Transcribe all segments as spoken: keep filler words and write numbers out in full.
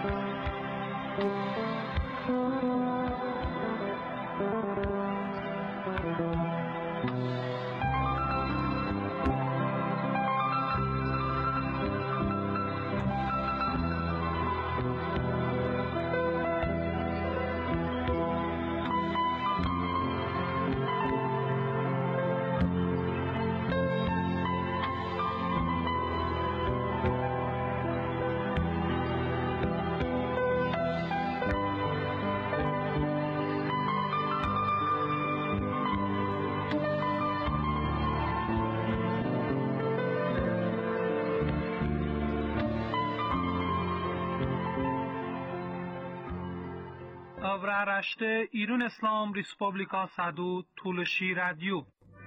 Avraaraște İran İslam Respublika Sadu Tulshi Radio.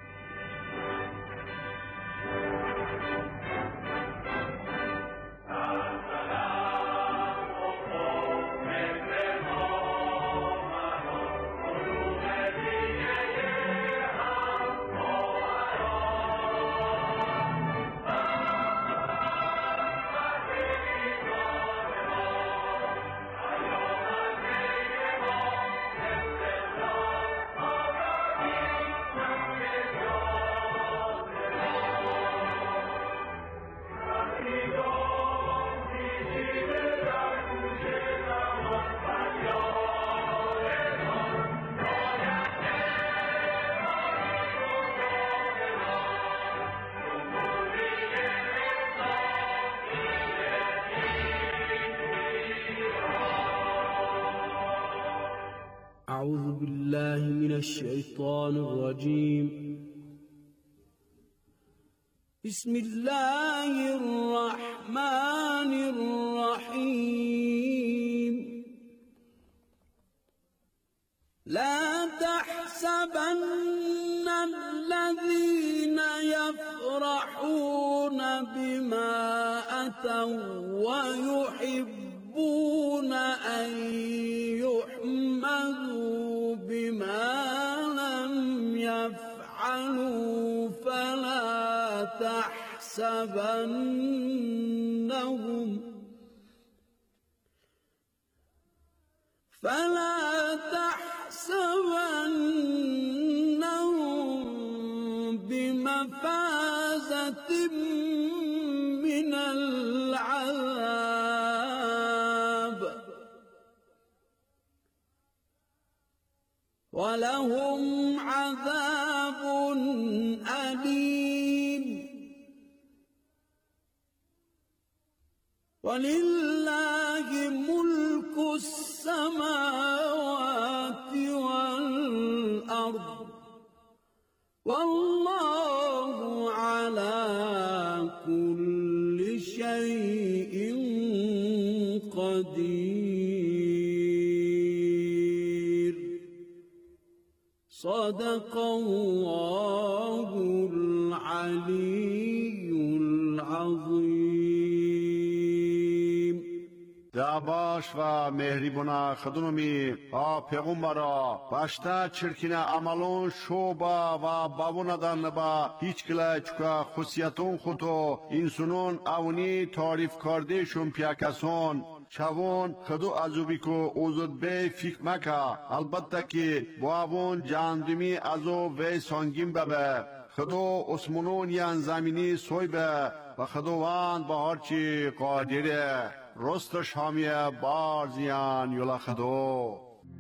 أعوذ بالله من الشيطان الرجيم. بسم الله الرحمن الرحيم. لا تحسبن الذين يفرحون بما أتوا ويحبون أن يحمدوا بما لم يفعلوا فلا تحسبنهم فلا تحسبنهم بمفازة من العذاب ولهم عذاب أليم. ولله ملك السماوات والأرض والله على كل شيء قدير. صدق الله العلي العظيم. دعواش و مهریبونا خدونمی آ پیغمبرا باشتا چرکینا عملون شوبا و باوندان با هیچ کلا چکا خصیتون خودو انسانون اونی تعریف کرده شون پیاکسون چاون خدو ازوبی کو اوزد به فکر مکا البته که باون جاندمی ازو و سانگین ببه خدو اسمونون یان زمینی سوی به و خدوان به هرچی قادره رست شامیه بارزیان یولا خدو.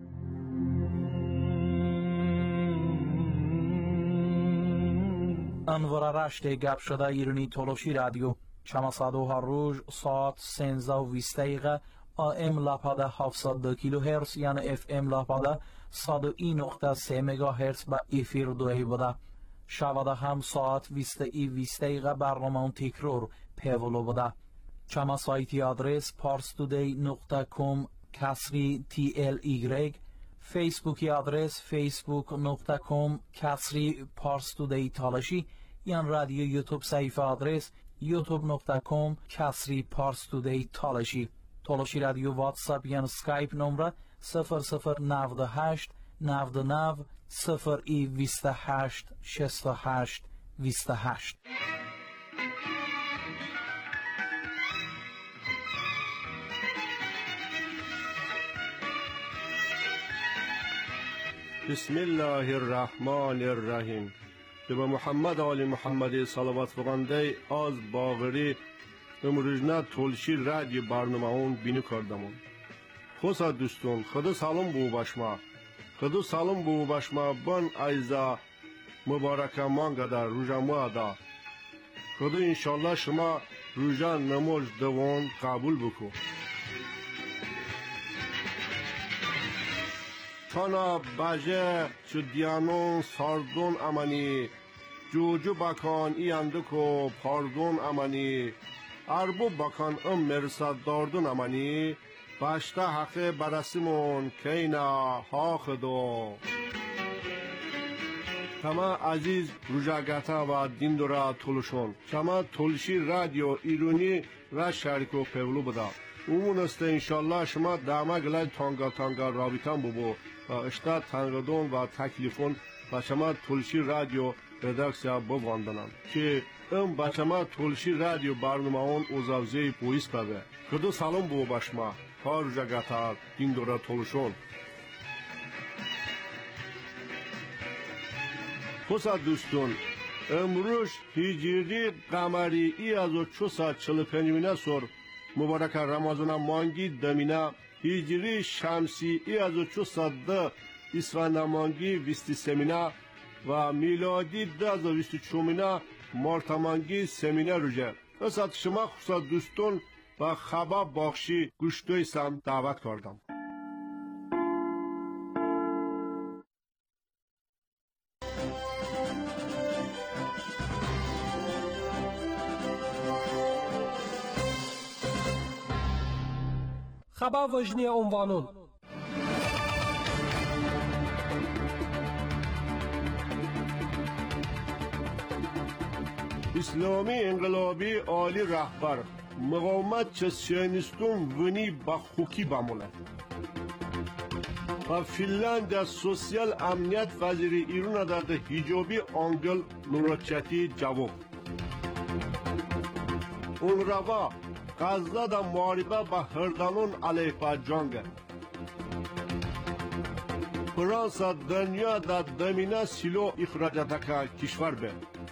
انوار رشته گپ شده ایرانی تولوشی رادیو شما صدو هر روز ساعت سنزده و بیست دقیقه آم لپاده هفتصد و دو کیلو هرتز یعنی اف ام لپاده صد و این نقطه سه مگا هرتز با افیر دوی بوده. شباده هم ساعت بیست ای بیست دقیقه برنامه تکرار پیولو بوده. چما سایتی آدرس parstoday نقطه com کسری تی ال ایگرگ، فیسبوکی آدرس facebook نقطه com کسری parstoday تالشی، یان رادیو یوتیوب صفحه آدرس یوتیوب نقطه com کسری parstoday تالشی. تالشی رادیو واتساپ یان سکایپ نمره صفر صفر نود هشت نود نو صفر ای بیست و هشت شصت و هشت بیست و هشت. بسم الله الرحمن الرحیم. به محمد آل محمد صلوات فرانده از باغری امروزنا تولشی رادیو برنامه اون بینی کردمون. خوشا دوستون خدا سلام بو باشما. خدا سلام بو باشما بان ایزا مبارک مانگدا روزا دا. خدا انشالله شما روزا نماز دوان قبول بکو. چانا باجه چو دیانون ساردون امانی جوجو بکان ای اندکو پاردون امانی اربو بکان ام مرسد داردون امانی باشتا حقه برسیمون کینا حاخدو. شما عزیز روژاگتا و دیندورا تولشون شما تولشی رادیو ایرونی را شرکو پولو بدا اون است انشالله شما دامه گلای تانگا تانگا رابطان ببو و اشتا تنگدون و تکلیفون و شما تولشی رادیو رداکسیا بواندنم که ام با شما تولشی رادیو برنامه اون اوزاوزی پویس ببه. خدا سلام بو باشما ها روژاگتا دیندورا تولشون. خوشا دوستون امروز هجری قمری ای از و چوسا چل پنجمینه سور مبارک رمضان مانگی دمینه هجری شمسی ای از و چوسا ده اسفند مانگی ویستی سمینه و میلادی ده از و ویستی چومینه مارت مانگی سمینه روژه. خوشا شما خوشا دوستون و خبر باخشی گوشتوی سم دعوت کردم. خبر وجنی عنوانون اسلامی انقلابی عالی رهبر مقاومت چه سیونیستون ونی با خوکی بامونه و فنلاند از سوسیال امنیت وزیر ایران داده حجابی آنگل نورچتی جواب اون روا غزه دا معاربه با هردانون علیه با جنگ فرانسه دنیا دا دمینه سیلو اخراجات کشور به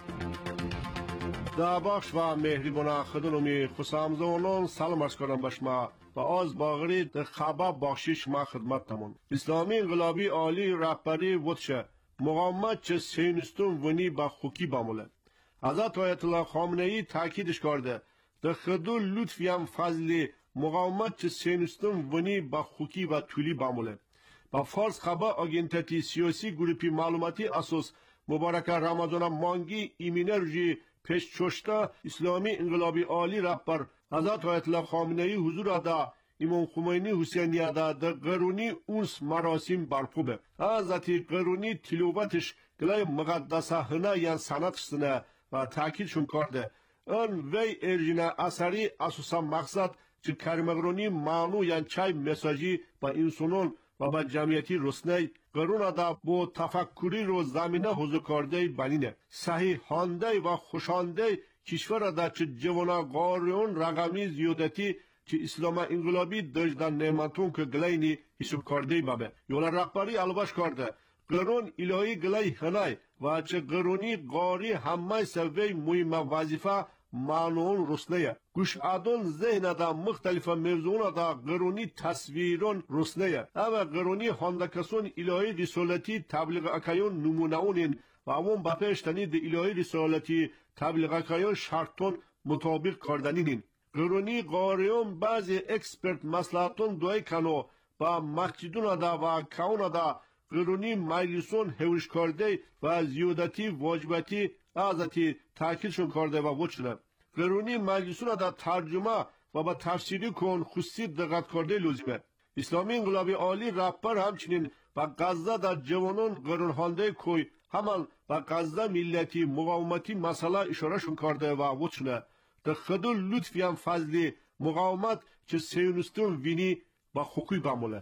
دا بخش و مهربان خدمتی خسامزونون سلام عرض کنم باشما و از باغری در خبر بخشش ما خدمت تمون. اسلامی انقلابی عالی رهبری وطشه مقاومت چه سیونیستون ونی با خوکی باموله. حضرت آیت الله خامنه ای تاکیدش کرده در خدو لطفی هم فضلی مقاومت چه سیونیستون ونی با خوکی و طولی باموله. با فرض خبر آگینتتی سیاسی گروپی معلوماتی اساس مبارک رمضان مانگی ایمینه رجی پیش چشتا اسلامی انقلابی عالی رهبر حضرت آیت الله خامنه ای حضور ادا امام خمینی حسینی ادا در قرونی اونس مراسم برپوبه. حضرت قرونی تلوبتش گلای مقدسه هنه یا سنت سنه و تاکیدشون کرده. ان وی ارجینا اثری اساسا مقصد چه کرمگرونی معنو یا چای مساجی با انسانون و با جمعیتی رسنه قرون دا با تفکری رو زمینه حضور کرده بنینه صحیح هانده و خوشانده کشور دا چه جوانا قاریون رقمی زیادتی چه اسلام انقلابی دجدن نعمتون که گلینی حساب کرده بابه یولا رقباری الباش کرده قرون الهی گلی خنای و چه قرونی قاری همه سوی مهم وظیفه معنون رسنه گوش ادون ذهن دا مختلف موضوعنا دا قرونی تصویرون رسنه اما قرونی هندکسون الهی رسالتی تبلیغ اکایون نمونهونین و همون بپشتنی د الهی رسالتی تبلیغ اکایون شرطون مطابق کردنینین قرونی قاریون بعضی اکسپرت مسلحتون دوی کنو با مسجدون دا و کون دا قرونی مجلسون هوش کرده و زیادتی واجباتی ازتی تاکیدشون کرده و وچنه قرونی مجلسون دا ترجمه و با تفسیری کن خصوصی دقت کرده لزمه اسلامی انقلابی عالی رهبر همچنین با غزه دا جوانان قرون هانده کوی همان با غزه ملتی مقاومتی مسئله اشارهشون کرده و وچنه در خدو لطفی هم فضلی مقاومت چه سیونستون وینی با خوکی باموله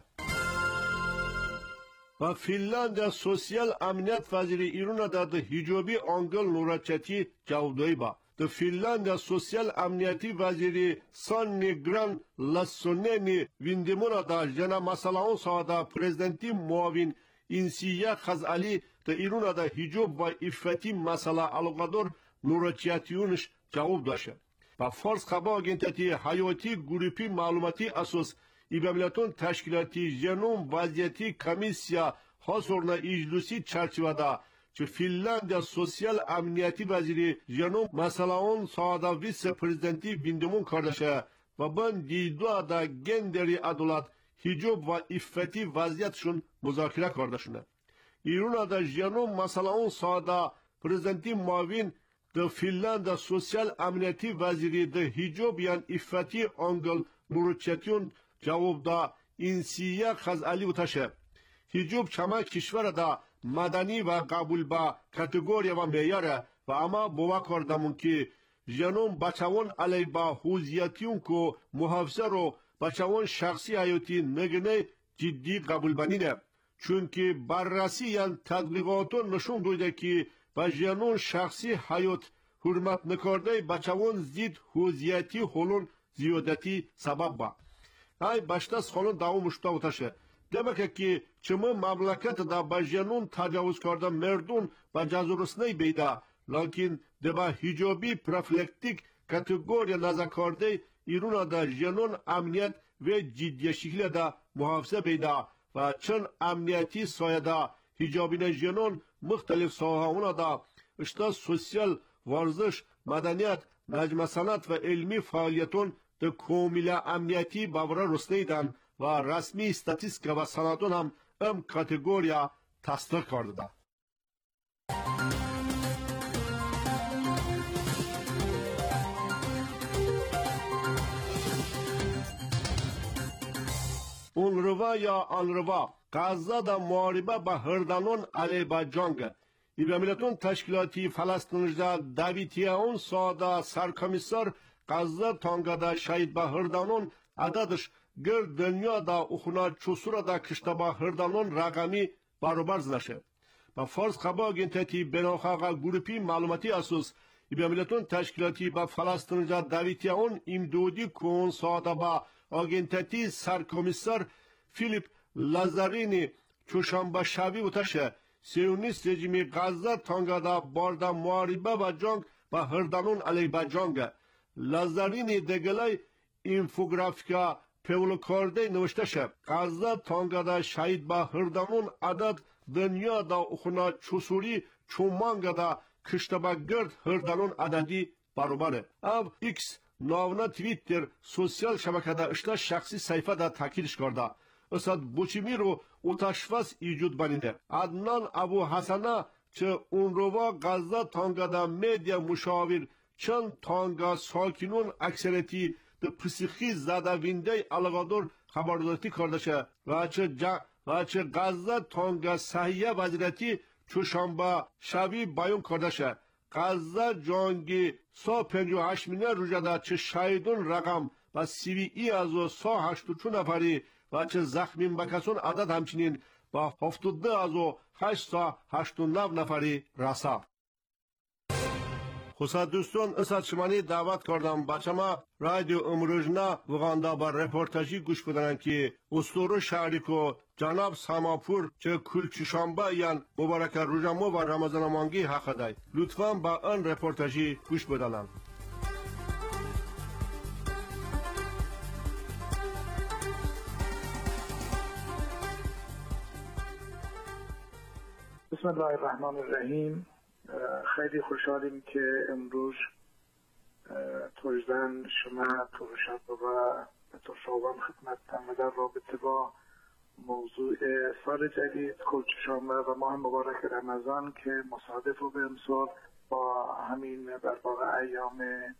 و فنلاند سوسیال امنیت وزیر ایران داده حجابی آنگل نورچتی جوابدهی با در فنلاند سوسیال امنیتی وزیر سان نیگران لسوننی ویندمون دا جنا مسئله اون ساده پرزیدنتی معاون insiya khazali da iruna da hijab va iffati masala alqador nurachiyatiyunish javob dasha. Ba Fars xabar agentati hayoti grupi ma'lumoti asos İbamlatun Teşkilati Jenom Vaziyeti Komisya Hasorna İclusi çerçevada ki Finlandiya Sosyal Emniyeti Veziri Jenom Masalaon Saada Vice Prezidenti Bindimun kardeşe ve ben Didua da Genderi Adulat Hicab ve İffeti Vaziyet şun muzakere kardeşine. İruna da Jenom Masalaon Saada Prezidenti Mavin de Finlandiya Sosyal Emniyeti Veziri de Hicab yan İffeti Angel Nuruçetun cevabda insiya khazali utaشه hicab chama kishvarada madani va qabul ba kategoriya va meyara va ama bova kardamon ki janum bachavon alay ba huziyatiyun ko muhafza ro bachavon shakhsi hayoti negne ciddi qabul banine chunki barrasiyan tadbiqotun nishon do'ydi ki ba janun shakhsi hayot hurmat nikarday bachavon zid huziyati holun ziyodati sabab ba ay başta skolun davumuşta utaşı. Demek ki çımı mamlaketi da bajanun tacavuz karda merdun bacazurusnay beyda. Lakin deba hicabi profilaktik kategoriya nazakarda iruna da janun emniyet ve ciddiyeşikle da muhafıza beyda. Ve çın emniyeti sayada hicabine janun muhtelif sahauna da işte sosyal varzış, medeniyet, necme sanat ve ilmi faaliyetun de komila emniyeti bavra rusneydan ve resmi istatistika ve sanatun ham em kategoriya tasdik kardı da. Unrıva ya anrıva, Gazze'da muharibe ba hırdanun Azerbaycan'ga. İbamiletun Teşkilati Falastin'da Davitiyaun Saada Sarkomisar Gazze Tongada şahit ba hırdanun adadış gır dünyada uxuna çusurada kıştaba hırdanun ragami barobar znaşı. Ba Fars xabar agentati benaxaqa grupi malumati asus İbamiletun Teşkilati ba Falastin'da Davitiyaun imdudi kon Saada ba agentati Sarkomisar Filip Lazarini çuşamba şabi utaşı Siyonist rejimi Gazze Tongada barda muharibe ba jang ba hırdanun Azerbaycan'ga. Lazarini degelay infografika pevlokarde növüşte şeb. Gazze Tongada şahit ba hırdanun adat dünyada uxuna çusuri çumangada kıştaba gırd hırdanun adadi barobare. Av X navna Twitter sosyal şebekada işte şahsi sayfada takiriş karda. Esad Buçimiro utaşvas icud baninde. Adnan Abu Hasana çı unrova Gazze Tongada medya muşavir çan Tonga sakinun aksereti de psixi zadavinde alaqador xabardorati kardeşe ve çı ve çı Gazze Tonga sahiye vazireti çuşamba şabi bayun kardeşe Gazze jangi so pencu haşmine rujada çı şahidun raqam ve sivi azo so haştu çu nafari و چه زخمین بکسون عدد همچنین با هفتاد ازو هشت تا هشت و نو نفری رسا. خصوصا دوستان اساد شمانی دعوت کردم بچه ما رادیو امروژنا وغاندا با رپورتاجی گوش بدنن که استورو شهری کو جناب ساماپور چه کلچشانبه یان مبارک روژامو و رمضان مانگی حق دای. لطفاً با آن رپورتاجی گوش بدنن. بسم الله الرحمن الرحیم. خیلی خوشحالیم که امروز توجدن شما پروشت و ترشاوان خدمتتان و در رابطه با موضوع سال جدید کلچشانبه و ماه مبارک رمضان که مصادف و به امسال با همین در واقع ایام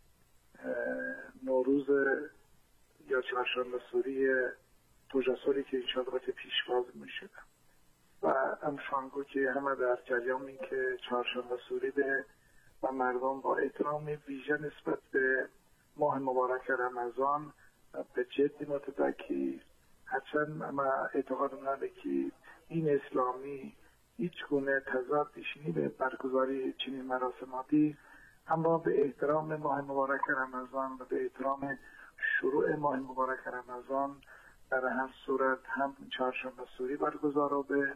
نوروز یا چهارشنبه سوری توجسوری که انشاءالله که پیشواز می شده و امشانگو که همه در جریانی که چهارشنبه سوری به و مردم با احترام ویژه نسبت به ماه مبارک رمضان به جدی متدکی هرچند اما اعتقادم نداره که این اسلامی هیچ گونه تضاد پیشینی به برگزاری چنین مراسماتی اما به احترام ماه مبارک رمضان و به احترام شروع ماه مبارک رمضان در هر صورت هم چهارشنبه سوری برگزار به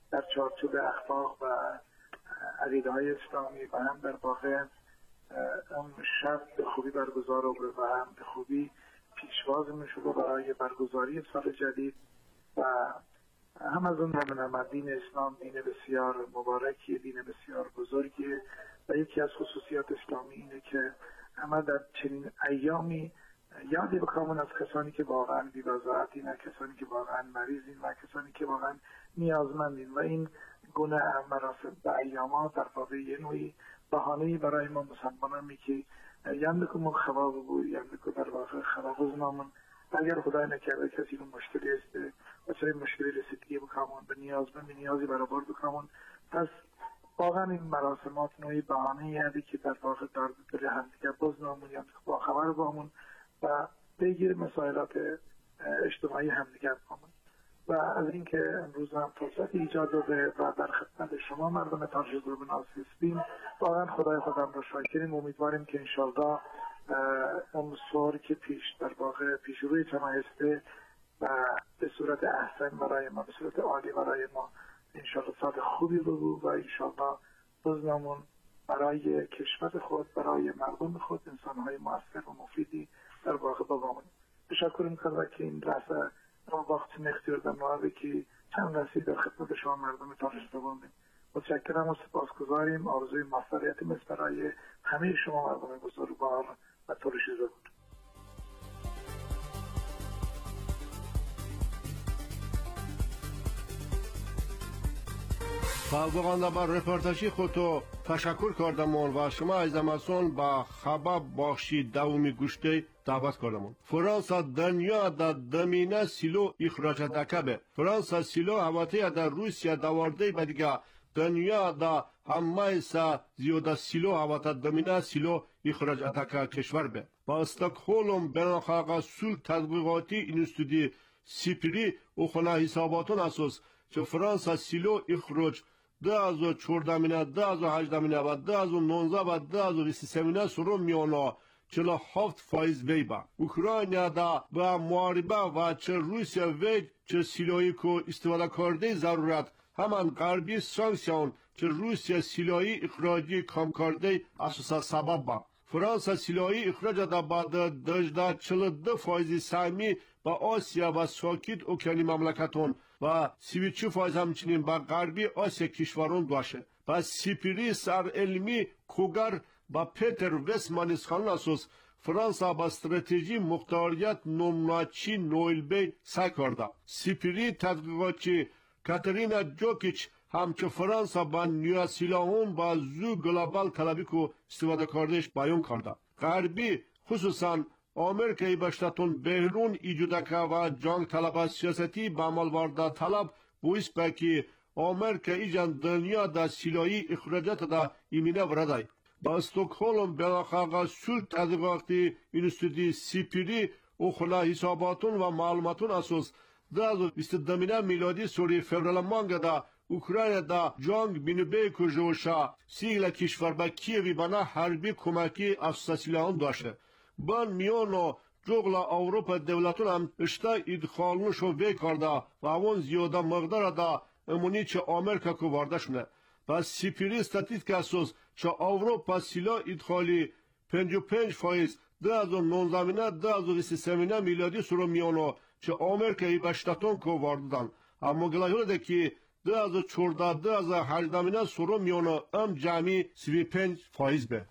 در چارچوب اخلاق و عقیده های اسلامی و هم در واقع اون شب به خوبی برگزار و هم به خوبی پیشواز می شده برای برگزاری سال جدید و هم از اون نمونه دین اسلام دین بسیار مبارکی، دین بسیار بزرگیه و یکی از خصوصیات اسلامی اینه که همه در چنین ایامی یادی بکنن از کسانی که واقعا بی‌وضاحتین و کسانی که واقعا مریضین و کسانی که واقعا نیازمندین و این گونه مراسم و ایامات در واقع یه نوعی بهانه‌ای برای ما مسلمانان می که یندکو من خواب بود یندکو در واقع خواب نامون اگر خدای نکرده کسی رو مشکلی است و چه مشکلی رسیدگی بکنون به نیازمند نیازی برآورد بکنون، پس واقعا این مراسمات نوعی بهانه‌ای هستی که در واقع در دل همدیگر بزنامون یا با خبر بامون و بگیر مسائلات اجتماعی همدیگر بامون و از اینکه امروز هم فرصت ایجاد داده و در خدمت شما مردم تارشیز رو بناسیستیم واقعا خدای خودم رو شاکریم. امیدواریم که انشالله اون سور که پیش در واقع پیش روی شما هسته و به صورت احسن برای ما به صورت عالی برای ما انشالله سال خوبی بگو و انشالله بزنمون برای کشور خود برای مردم خود انسانهای مؤثر و مفیدی در واقع بابامون. تشکر میکنم که این رسه اون وقت نختیر در نوابه که چند رسید در خدمت شما مردم تارش بگوندیم. متشکرم و سپاسگزاریم. آرزوی موفقیت مثل برای همه شما مردم بزرگوار و تارشیز بود. فالبغانده بر رپورتاجی خودتو تشکر کردمون و شما از امازون با خبر بخشی دومی گوشته دعوت کردمون. فرانسه دنیا در دمینه سیلو اخراجات دکبه. فرانسه سیلو هواتی در روسیه دوارده بدیگه دنیا در همه سا زیاده سیلو هواتا دمینه سیلو اخراجات دکه کشور به. با استکهلم بینالخلق سول تدقیقاتی انستیتوی سیپری و خانه حساباتون اساس که فرانسه سیلو اخراج ده از و چهارده ده از و هجده و ده از و نوزده و ده از و بیست و سه سرو میانا چلا هفت فایز وی با اوکراینیا دا با معاربه و چه روسیه وی چه سیلایی که استفاده کرده ضرورت همان غربی سانکسیون چه روسیه سیلایی اخراجی کم کرده اساسا سبب با فرانسه سیلایی اخراج دا بعد دجده چل دو فایز سهمی با آسیا و ساکیت اوکیانی مملکتون و سی و چهار فایز همچنین با غربی آسیا کشورون داشته. با سیپری سر علمی کوگر با پیتر وستمانیس خانون اساس فرانسه با استراتژی مختاریت نمناچی نویل بی سعی کرده. سیپری تدقیقاتچی کاترینا جوکیچ همچه فرانسه با نیوسیلهون با زو گلوبال طلبی که استفاده کردش بیان کرده. غربی خصوصا آمریکای باشتاتون بهرون ایجودکه و جنگ طلب سیاستی به عمل ورده طلب بویس بکی آمریکا ایجان دنیا دا سیلایی اخراجات دا ایمینه وردای. با استکهلم بلاخاقا سول تدقیقاتی انستیتوی سیپری و خلا حساباتون و معلوماتون اساس دا از بیست دمینه میلادی سوری فورال مانگ دا اوکراین دا جنگ بینوبه کجوشا سیگل کشور با کیوی بنا حربی کمکی افساسیلان داشته. بان میانو جغلا اوروپا دولتون هم اشتا ادخالنشو وی کرده و اون زیاده مقدار دا امونی چه آمریکا که وارده شونه. پس سیپری ستاتیک اساس چه اوروپا سیلا ادخالی پنج و پنج فایز ده از و نونزده ده از و بیست و سه میلادی سرو میانو چه آمریکایی باشتاتون که وارده دن. اما گلایونه ده که ده از و چورده ده از و هجده سرو میانو ام جمعی سی و پنج فایز به.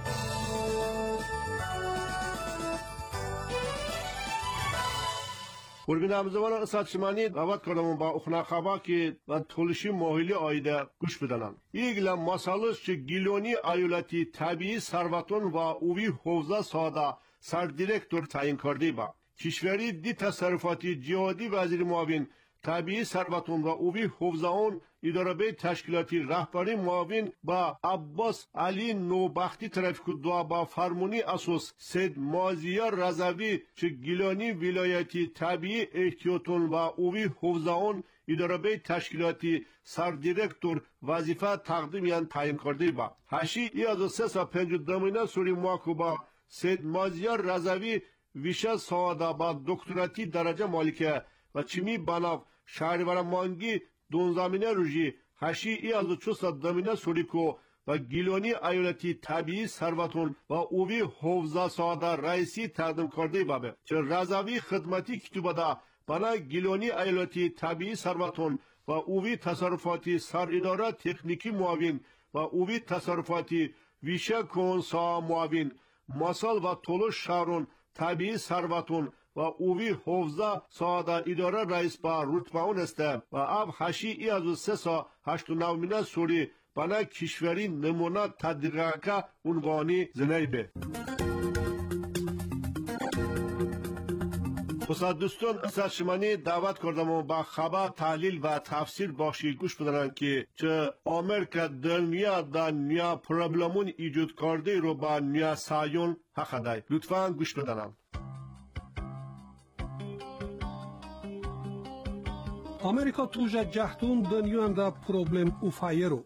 قربین همزمان اسد شمانی دعوت کردم با اخنا خبا که و تولشی ماهیلی آیده گوش بدنن. ایگل مسالش چه گیلونی ایالتی طبیعی ثروتون و اوی حوزه ساده سر دیرکتور تعیین کرده با. کشوری دی تصرفاتی جهادی وزیر معاون طبیعی ثروتون و اوی حوزه اون اداره تشکیلاتی رهبری معاون با عباس علی نوبختی ترافیک دو با فرمونی اساس سید مازیار رضوی چه گیلانی ولایتی طبیعی احتیاطون و اوی حوزه اون اداره تشکیلاتی سر دیرکتور وظیفه تقدیم یان تعیین کرده با. هشی ای از سه و پنج دمینه سوری مواکبا سید مازیار رضوی ویشه سوادا با دکتراتی درجه مالکه و چمی بناف شهریور مانگی دونزامینه روژی هشی ای از چوست دمینه سوریکو و گیلونی ایالتی طبیعی ثروتون و اوی حوزه ساده رئیسی تقدیم کرده بابه چه رضوی خدمتی کتوبه دا بنا گیلونی ایالتی طبیعی ثروتون و اوی تصرفاتی سر اداره تکنیکی معاون و اوی تصرفاتی ویشه کنسا معاون مسال و طولش شهرون طبیعی ثروتون و اوی حوزه ساده اداره رئیس با رتبه اون است و اب هشی ای از سه سا هشت و نومینه سوری بنا کشوری نمونه تدقیقه عنوانی زنیبه. استاد دوستان از شمانی دعوت کردم و با خبر تحلیل و تفسیر باشی گوش بدارن که چه آمریکا دنیا دا نیا پرابلمون ایجاد کرده رو با نیا سایون حق دای. لطفاً گوش بدارن. Amerika tuja jahtun dünyada problem ufayero.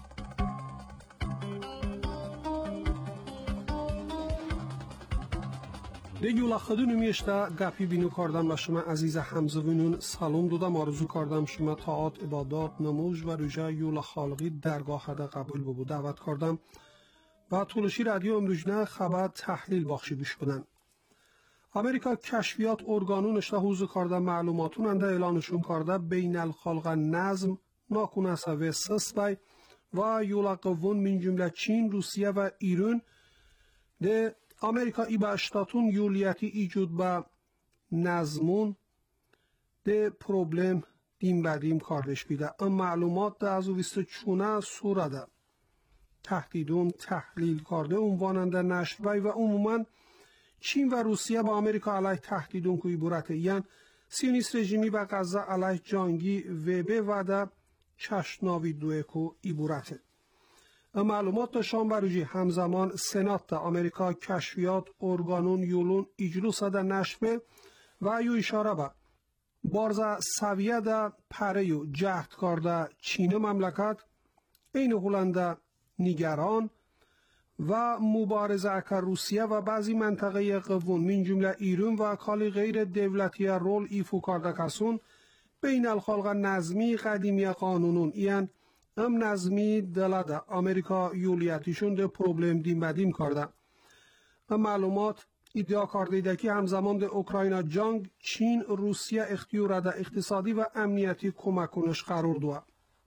دیگه خودم میشته گپی بینو کردم و شما عزیز همزوینون سلام دادم آرزو کردم شما طاعت عبادات نموز و رجا یول خالقی درگاه هده قبول ببود دعوت کردم و طولشی رادیو امروزنه خبر تحلیل بخشی گوش بدن. امریکا کشفیات ارگانونش حوزه کرده معلوماتون انده اعلانشون کرده بین الخلق نظم ناکنه سوی سسبای و یول قوون من جمله چین روسیه و ایران ده امریکا ای با اشتاتون یولیتی ایجود با نظمون ده پروبلم دیم بدیم کاردش بیده ام معلومات ده از ویست چونه سوره ده تهدیدون تحلیل کرده عنواننده نشر و عموما چین و روسیه با امریکا علیه تهدیدون که ایبورته یعنی سیونیست رژیمی و غزه علیه جانگی وبه و ده چشناوی دوی که ایبورته معلومات داشتان بروجی همزمان سنات دا امریکا کشفیات ارگانون یولون اجلوس دا نشبه و یو اشاره با بارزا سویه دا پریو جهد کرده چین مملکت این هولنده نگران و مبارزه اکر روسیه و بعضی منطقه قوون من جمله ایران و کالی غیر دولتی رول ایفو کرده کسون بین الخلق نظمی قدیمی قانونون این ام نظمی دلاده امریکا یولیتیشون ده پروبلم دیم بدیم کرده ام معلومات ادعا کرده ده که همزمان ده اوکراین جنگ چین روسیه اختیار ده اقتصادی و امنیتی کمک کنش قرار دوه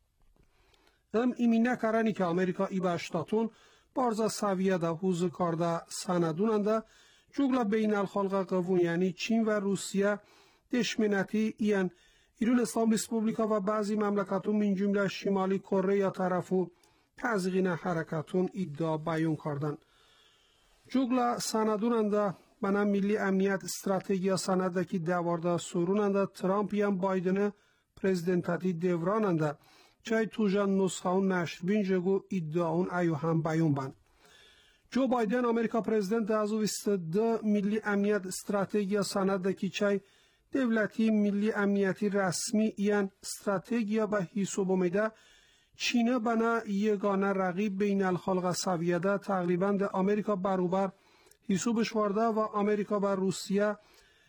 ام ایمی نکرنی که امریکا ای باشتاتون بارزا سویه ده حوز کرده سندون ده جگل بین الخلق قوون یعنی چین و روسیه دشمنتی این ایران اسلام ریسپوبلیکا و بعضی مملکتون من جمله شمالی کره یا طرفو تزیین حرکتون ادعا بیان کردن. جگلا سندوننده بنا ملی امنیت استراتژی سنده که دوارده سوروننده ترامپ یا بایدن پرزیدنتاتی دوراننده چای توجان نسخهون نشر بین جگو ادعاون ایو هم بیان بند. جو بایدن امریکا پرزیدنت از ویست ده ملی امنیت استراتژی سنده که چای دولتی ملی امنیتی رسمی این استراتژیا به حساب میده چین بنا یگانه رقیب بین الخلق سویه ده تقریبا ده امریکا برابر حسابش ورده و امریکا بر روسیه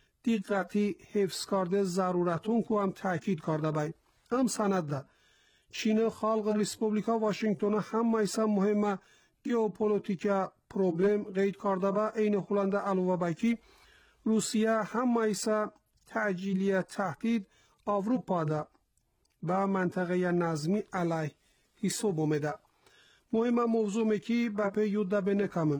دقتی حفظ کرده ضرورتون که هم تاکید کرده باید هم سند ده چین خلق ریسپوبلیکا واشنگتن هم میسا مهمه گیوپولیتیکا پروبلم قید کرده با این هولنده علاوه بکی روسیه هم میسا تعجیلی تهدید اروپا ده با منطقه نظمی علیه حساب اومده مهم موضوع مکی با پی یوده بنکمن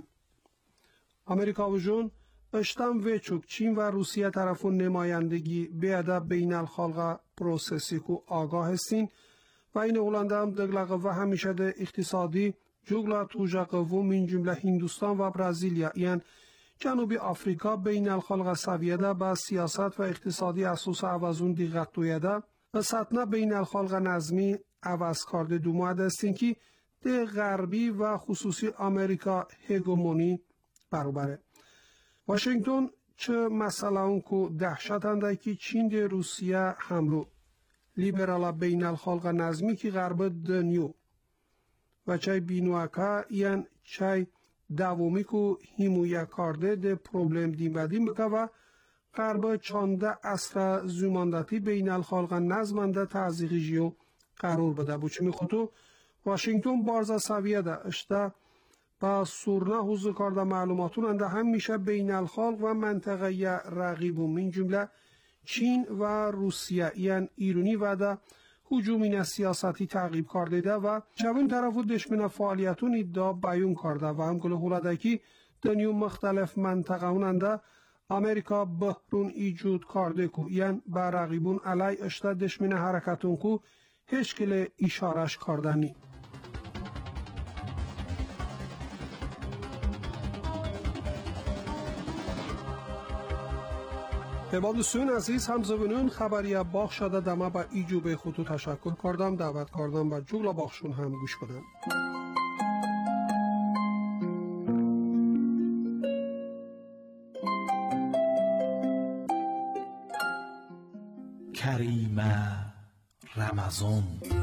امریکا و جون اشتم وچوک چین و روسیه طرفون نمایندگی بیاده بین الخلق پروسسی که آگاه هستین و این اولنده هم دگلقه و همیشه ده اقتصادی جگلا توجه قوو من جمله هندوستان و برازیلیا یعنی جنوبی آفریقا بین الخلق سویه ده با سیاست و اقتصادی اساس عوضون دیغت دویده و سطنه بین الخلق نظمی عوض کرده دو ماه دستین که ده غربی و خصوصی امریکا هگمونی برابره. واشنگتن چه مسئله اون که دهشت انده که چین ده روسیه همرو لیبرالا بین الخلق نظمی که غرب دنیو و چای بینوکا یعنی چای دوامی که حمایت کرده ده پروبلم دیم بدیم بکه و غرب چانده اصر زماندتی بین الخلق نظمنده تعزیقی جیو قرار بده. بچمی خطو واشنگتن بارزا سویه اشته با سورنا حوزه کارده معلوماتون انده هم میشه بین الخالق و منطقه رقیبون من جمله چین و روسیه این ایرانی وده هجومین سیاستی تعقیب کرده و جوان طرفو دشمن فعالیتون ادعا بیان کرده و هم گله هولدکی دنیو مختلف منطقه اوننده امریکا بحرون ایجود کرده کو یعنی با رقیبون علی اشته دشمن حرکتون کو هیچ کل اشارش کردنی. دوستان عزیز همزبانان خبری باخ شده دمه با ایجوب خودتو تشکر کردم دعوت کردم و جوگلا باخشون هم گوش بدن. کریمه رمضان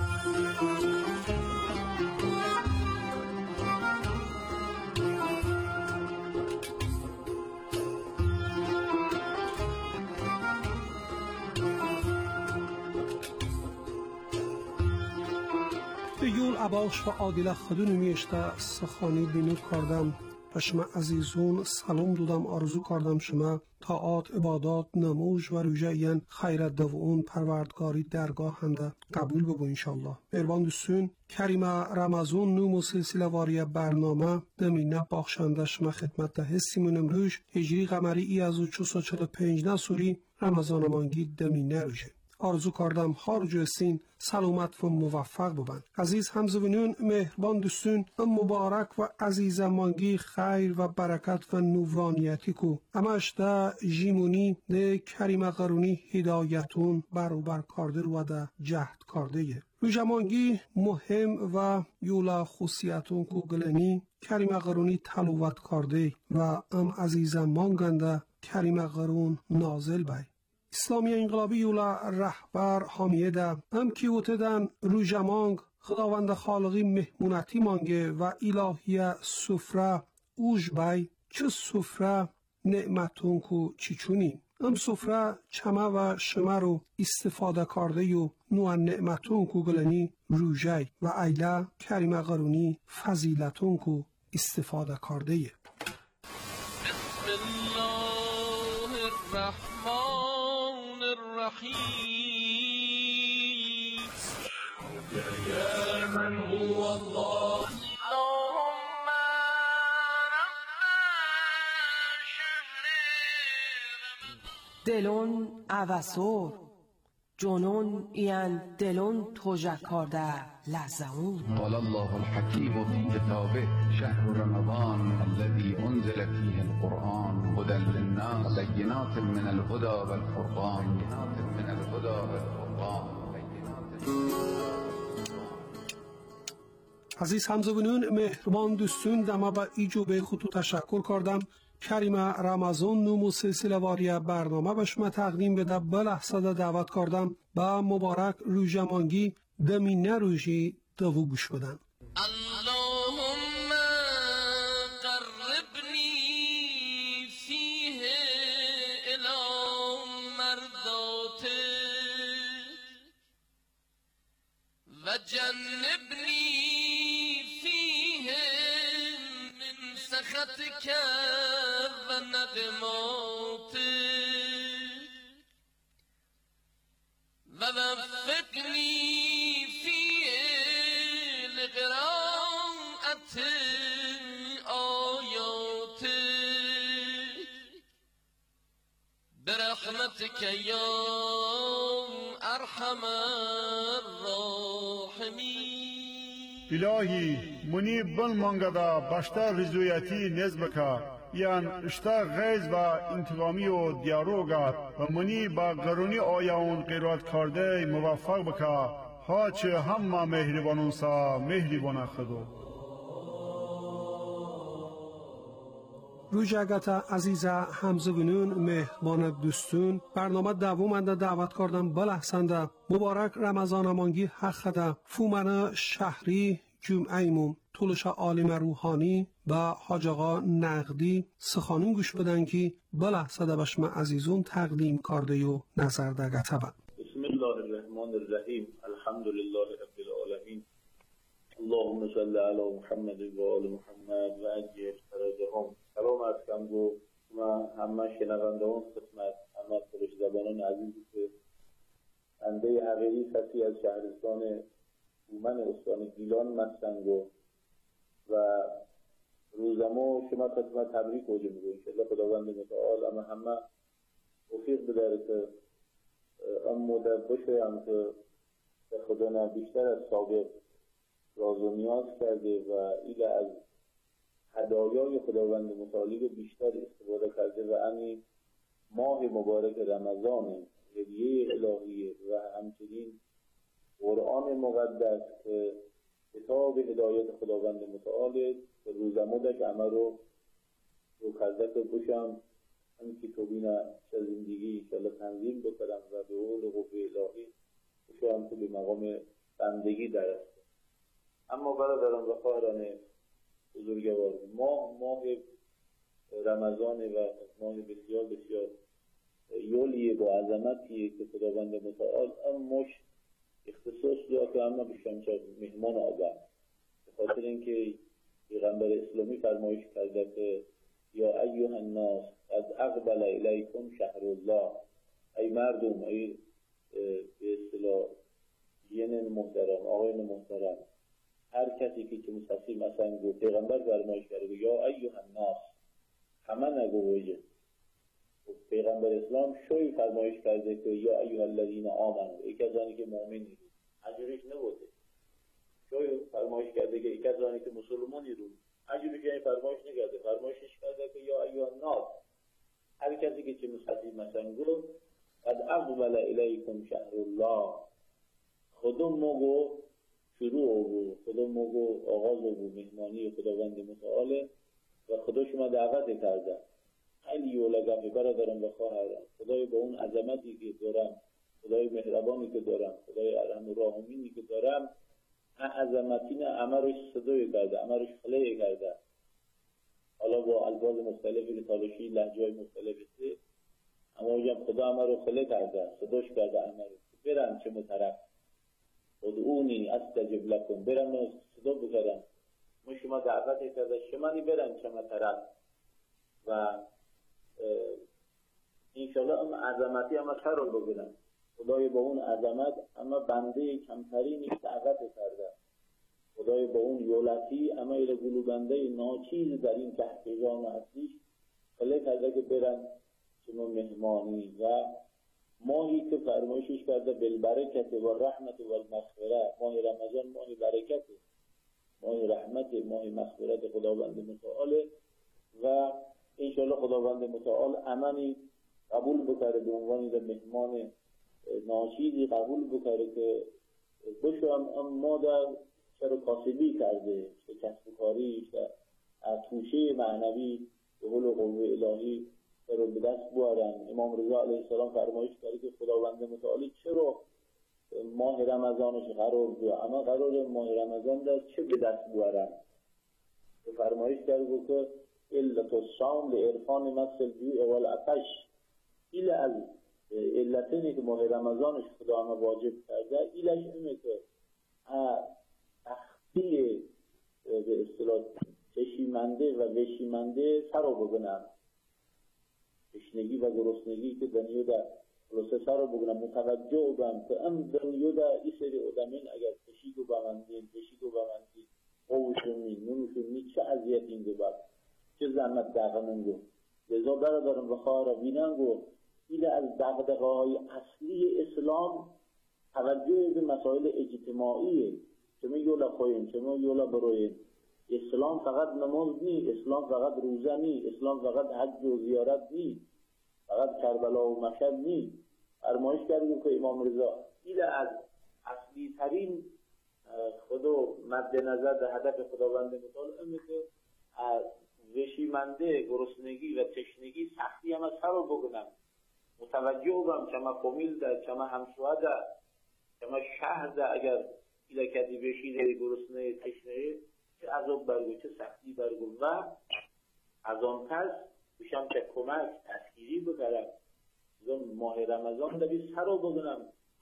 یول عباش و عادل خودون میشته سخانی بینو کردم و شما عزیزون سلام دادم آرزو کردم شما طاعات عبادات نموز و روژه خیرت دوون پروردگاری درگاه هنده قبول بگو انشالله. مهربان دوستون کریمه رمضان نوم و سلسله واری برنامه دمینه باخشنده شما خدمت ده حسیمون امروش هجری قمری ای از و چوسا چل پنج نسوری رمضان مانگی دمینه روشه. آرزو کردم خارج سین سلامت و موفق ببن. عزیز همزبانون مهربان دوستون مبارک و عزیز مانگی خیر و برکت و نورانیتی کو امش ده جیمونی ده کریمه قرونی هدایتون برابر کرده رو ده جهد کرده روژه مانگی مهم و یولا خصیتون کو گلنی کریمه قرونی تلوت کرده و ام عزیز مانگنده کریمه قرون نازل بای اسلامی انقلابی یولا رهبر حامیه ده هم کیوته دن روژه مانگ خداوند خالقی مهمونتی مانگه و الهی سفره اوج بای چه سفره نعمتون کو چیچونی هم سفره چمه و شمه رو استفاده کرده و نوع نعمتون کو گلنی روژه و ایله کریمه قرونی فضیلتون کو استفاده کرده بسم الله الرحمن الرحيم يا من هو الله اللهم رب شهر دلون عوسور جنون این دلون توجه کرده لحظهون قال الله الحكيم في كتابه شهر رمضان الذي أنزل فيه القرآن هدى للناس وبينات من الهدى والفرقان من الهدى والفرقان. عزیز همزبانون مهربان دوستون دما با ایجوب خودتو تشکر کردم. کریمه رمضان نوم و سلسله واری برنامه به شما تقدیم بده بلحظه دعوت کردم با مبارک روژه مانگی دمینه روژی دوو گوش بدن. اللهم قربني فيه الى مرضاتك وجنبني فيه من سخطك وندماتك ووفقني فيه لقراءة آياتك برحمتك يا أرحم الراحمين. الهی منی بل مانگدا باشتا رضایتی نزبکا یان اشتا غیز و انتقامی و دیاروگات و منی با قرونی آیاون قیرات کرده موفق بکا ها چه همه مهربانون سا مهربان خدو. روژگت عزیز همزبانون مهربان دوستون برنامه دومنده دعوت کردم بلحسنده مبارک رمضان مانگی حق خدا فومن شهری جمعه ایمون طولش عالم روحانی و حاج آقا نقدی سخانون گوش بدن که بلحسنده بشم عزیزون تقدیم کرده و نظر دگته بند. بسم الله الله الرحمن الرحیم. الحمد لله رب العالمین. اللهم صل علی محمد و آل محمد و عجل فرجهم. سلام عرض کنم و همه شنوندگان خدمت همه ترش زبانان عزیزی که بنده حقیقی کسی از شهرستان اومن استان گیلان مستند و روزمو شما خدمت تبریک وجه میگو انشاءالله خداوند متعال اما همه توفیق بداره که ام مدت باشه هم که به خدا بیشتر از سابق راز و نیاز کرده و ایل از هدایای خداوند متعالی بیشتر استفاده کرده و امی ماه مبارک رمضان هدیه الهیه و همچنین قرآن مقدس که کتاب هدایت خداوند متعال که روزمودش همه رو رو کرده که بشم همین کتابین چه زندگی انشاءالله تنظیم بکنم و به قول قوه الهی بشم که به مقام بندگی درست. اما برادران و خواهران بزرگوار، ماه ماه رمضان و ماه بسیار بسیار یولیه با عظمتیه که خداوند متعال امش اختصاص داره که همه بشم چه مهمان آدم، به خاطر اینکه پیغمبر اسلامی فرمایش کرده که یا ایها الناس قد اقبل الیکم شهر الله، ای مردم، ای به اصطلاح جن محترم، آقایان محترم، هر کسی که که مصطفی مثلا گو پیغمبر فرمایش کرده یا ایها الناس، همه نگو وجه پیغمبر اسلام شوی فرمایش کرده که یا ایها الذین آمنوا، ای کسانی که مؤمنید، اجرش نبوده. شوی فرمایش کرده که ای کسانی که مسلمانی رو، اجرش یعنی فرمایش نکرده، فرمایشش کرده که یا ایها الناس، هر کسی که چه مصطفی مثلا گو قد اقبل الیکم شهر الله، خودم مگو شروع بود، خدا موقع آغاز بود مهمانی خداوند متعال و خدا شما دعوت کرده. خیلی اولگفه برادرم و خواهرم، خدای با اون عظمتی که دارم، خدای مهربانی که دارم، خدای ارحم الراحمینی که دارم، عظمتین امرش صدای کرده، امرش خلای کرده. حالا با الفاظ مختلفی تالشی لهجه‌های مختلفی، اما میگم خدا امر رو خلای کرده، صداش کرده امر برن چه طرف ادعونی استجب لکم، برم صدا بگرم ما شما دعوت کرده شمانی برم چما طرف و انشاءالله ام عظمتی اما سر رو بگیرم. خدای با اون عظمت اما بنده کمترینی دعوت کرده، خدای با اون یولتی اما ایل گلو بنده ناچیز در این تحقیقان اصلیش خلی کرده که برم شما مهمانی و ماهی که فرمایشش کرده بالبرکت و رحمت و المغفره، ماه رمضان ماه برکت، ماه رحمت، ماه مغفرت خداوند متعال و انشاءالله خداوند متعال امنی قبول بکره به عنوان در مهمان ناشیدی قبول بکره که بشم اما در چرا کاسبی کرده که کسب کاری توشه معنوی به قول قوه الهی رو به دست بوارن. امام رضا علیه السلام فرمایش کرده که خداوند متعال چرا ماه رمضانش قرار بوده، اما قرار ماه رمضان در چه به دست بوارن؟ فرمایش کرده که علت الصوم لعرفان مس الجوع والعطش، ایل از علتینی که ماه رمضانش خدا همه واجب کرده ایلش اینه که اختی به اصطلاح چشیمنده و وشیمنده سر رو بگنم، تشنگی و گرسنگی که دنیا در خلاصه سر رو بگنم متوجه بم که ام دنیا در ای سری ادمین اگر تشیگ رو بمندین تشیگ رو بمندین قوشونی نونشونی چه عذیت این دو بر چه زحمت دقنون گو لذا برادرم و خواهر بینن گو ایل از دقدقه های اصلی اسلام توجه به مسائل اجتماعیه، چمه یولا خوین چمه یولا بروین. اسلام فقط نماز نی، اسلام فقط روزه نی، اسلام فقط حج و زیارت نی، فقط کربلا و مشهد نی. فرمایش کردیم که امام رضا ایل از اصلی ترین خودو مد نظر در هدف خداوند متعال اینه که از وشیمنده گرسنگی و تشنگی سختی هم از سر رو بگنم، متوجه بم چما فامیل ده، چما همسوه ده، چما شهر ده، اگر ایل کدی بشیده گرسنه تشنه چه عذاب برگو چه سختی برگو و از آن پس بشم که کمک تسکیری بکرم ماه رمضان دبی سر رو بگنم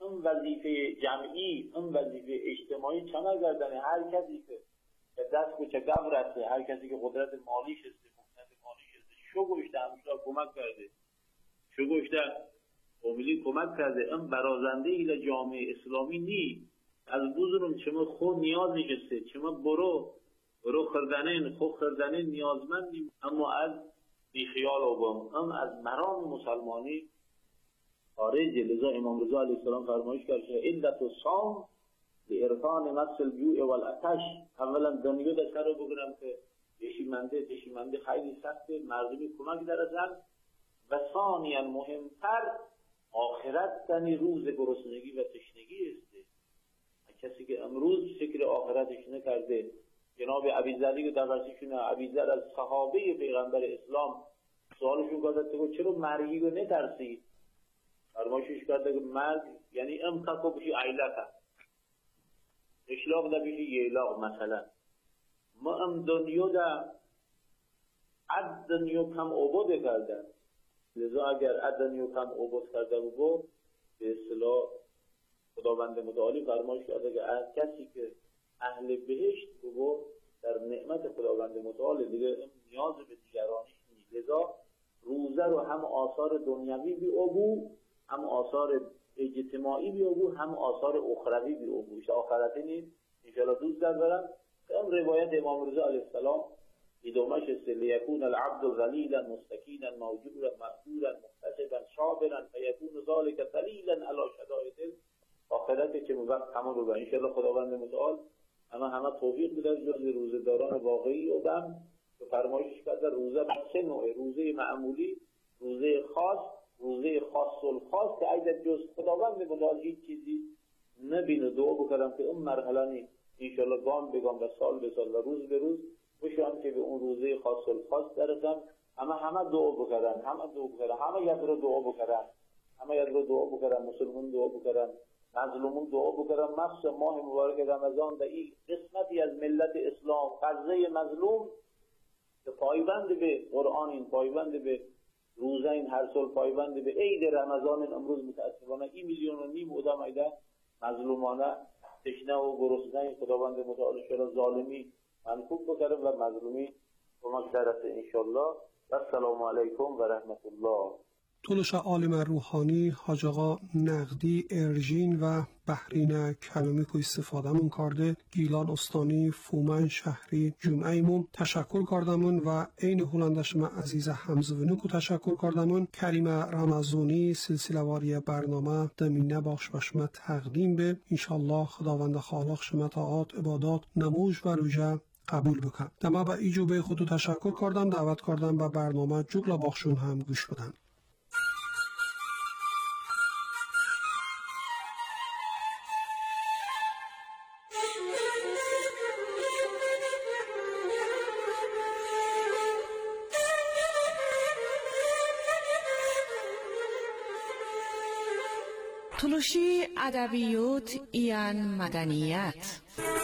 اون وظیفه جمعی، اون وظیفه اجتماعی چما گردن هر کسی که دست کوچه گورسته، هر کسی که قدرت مالیش است، قدرت مالیش است، شو گوشته همشون کمک کرده، شو گوشته امیلی کمک کرده. اون برازنده ایل جامعه اسلامی نی از بزرم چما خود نیاز نشسته، چما برو برو خردنین خود خردنین نیازمند نیم، اما از بیخیال اوبم ام از مرام مسلمانی خارج. لذا امام رضا علیه السلام فرمایش کرد که علت الصوم لعرفان مس الجوع والعطش. اولا دنیا در سر رو بگیرم که دشیمنده دشیمنده خیلی سخته، مردمی کمک درزن، و ثانیا مهمتر آخرت تنی روز گرسنگی و تشنگی است. کسی که امروز فکر آخرتش نکرده، جناب ابیذر که درسشون ابیذر از صحابه پیغمبر اسلام سوالشون کرده که چرا مرگی رو نترسید؟ فرمایشش کرده که مرگ یعنی امتکو بشی عیلتا اشلاق نبیشی ییلاق. مثلا ما ام دنیا دا عد دنیا کم عبود کردن، لذا اگر عد دنیا کم عبود کرده بگو به اصطلاح خداوند متعالی فرمایش کرده که از کسی که اهل بهشت بگو در نعمت خداوند متعالی دیگه نیاز به دیگرانش نیست. لذا روزه رو هم آثار دنیوی بی ابو، هم آثار اجتماعی بی ابو، هم آثار اخروی بی ابو. آخرتی نیست انشاءالله دوست دارم. هم روایت امام رضا علیه السلام ادامهش است لیکون العبد ذلیلا مستکینا موجورا مأجورا محتسبا صابرا فیکون ذلک دلیلا علی شدائد آخرت که وقت تمام رو. انشاءالله خداوند متعال اما همه توفیق بده جز روزداران واقعی و دم که فرمایشش کرده روزه به سه نوعه: روزه معمولی، روزه خاص، روزه خاص الخاص که ایده جز خداوند متعال هیچ چیزی نبینه. دعا بکردم که اون مرحله نی انشاءالله گام به گام و سال به سال و روز به روز بشم که به اون روزه خاص الخاص درسم. اما همه دعا بکردن، همه دعا بکردن، همه ید رو دعا بکردن، همه ید رو دعا بکردن، مسلمون دعا بکردن، مظلومون دعا بکردن. مخصوص ماه مبارک رمضان در این قسمتی از ملت اسلام قضیه مظلوم که پایبند به قرآن این، پایبند به روزه این، هر سال پایبند به عید رمضان این. امروز متاسفانه این میلیون و نیم آدم ایده مظلومانه تشنه و گرسنه خداوند متعال شده ظالمی منکوب بکرده و مظلومی کمک درسته انشالله. و السلام علیکم و رحمت الله. طولش عالم روحانی حاج آقا نقدی ارژین و بحرین کلامی کو استفادهمون کرده، گیلان استانی فومن شهری جمعه ایمون تشکر کردمون و این هلندش ما عزیز همزونو کو تشکر کردمون. کریم رمضانی سلسله واری برنامه دمینه باخش و شما تقدیم به انشالله خداوند خالق شما طاعات عبادات نموز و روژه قبول بکن. دما با ایجوبه خودو تشکر کردم، دعوت کردم به برنامه جوگلا باخشون هم گوش بدن. تلوشی ادبیات ایان مدنیت.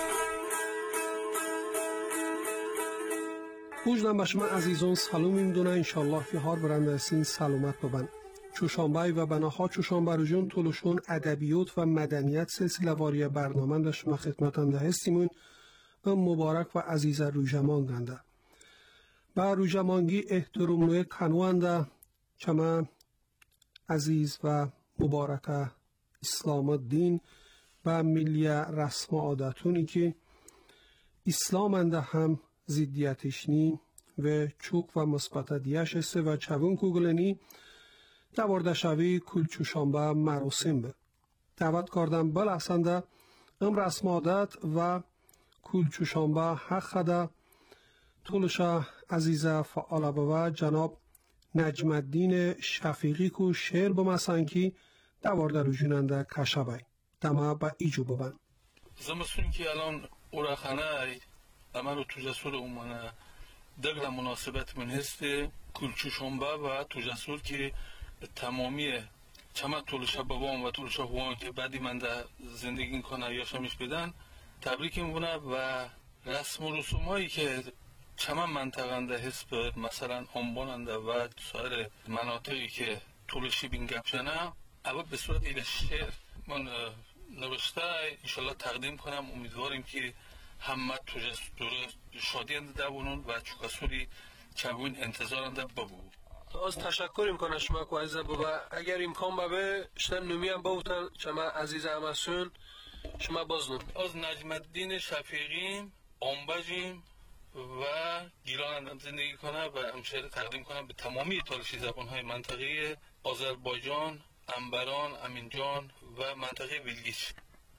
وجدم به شما عزیزان سلام میدونم، انشالله که هار برنده سین سلامت ببن. چوشانبه و بناها چوشانبه رو جون تلوشون ادبیات و مدنیت سلسله واری برنامه در شما خدمتنده هستیمون. مبارک و عزیز روژمان گنده با روژمانگی احترام نوی قنوانده چما عزیز و مبارک اسلام الدین و ملی رسم و عادتونی که اسلام انده هم زیدیتش نی و چوک و مثبت دیش است و چون کوگلنی دوارده شوی کلچوشانبه مراسم به دعوت کردم بل اصنده ام رسم عادت و کلچوشانبه حق خده طولش عزیز فعال و جناب نجم الدین شفیقی کو شعر بمسنکی دوارده رو جوننده کشبه دمه با ایجو ببن زمستون که الان اورخانه اما رو تو جسور اومانه دقل مناسبت من هسته کلچوشانبه و تو جسور که تمامی چما طولشه بابام و طولشه هوان که بعدی من در زندگی کنه یا شمیش بدن تبریک میبونه و رسم و رسوم هایی که چما منطقنده هست به مثلا آنباننده و سایر مناطقی که طولشی بین گپشنه اول به صورت ایل شعر من نوشته انشالله تقدیم کنم. امیدواریم که همه درست شادی انده بونون و چکاسوری چگون انتظار انده ببو. از تشکر میکنم شما که عزیز بابا. اگر امکان بابه شتن نومی هم باوتن شما عزیز همسون شما بازنون. از نجم الدین شفیقیم آنبجیم و گیلان هم زندگی کنه و همشهر تقدیم کنم به تمامی تالشی زبانهای منطقه آذربایجان، انبران، امینجان و منطقه ویلگیچ.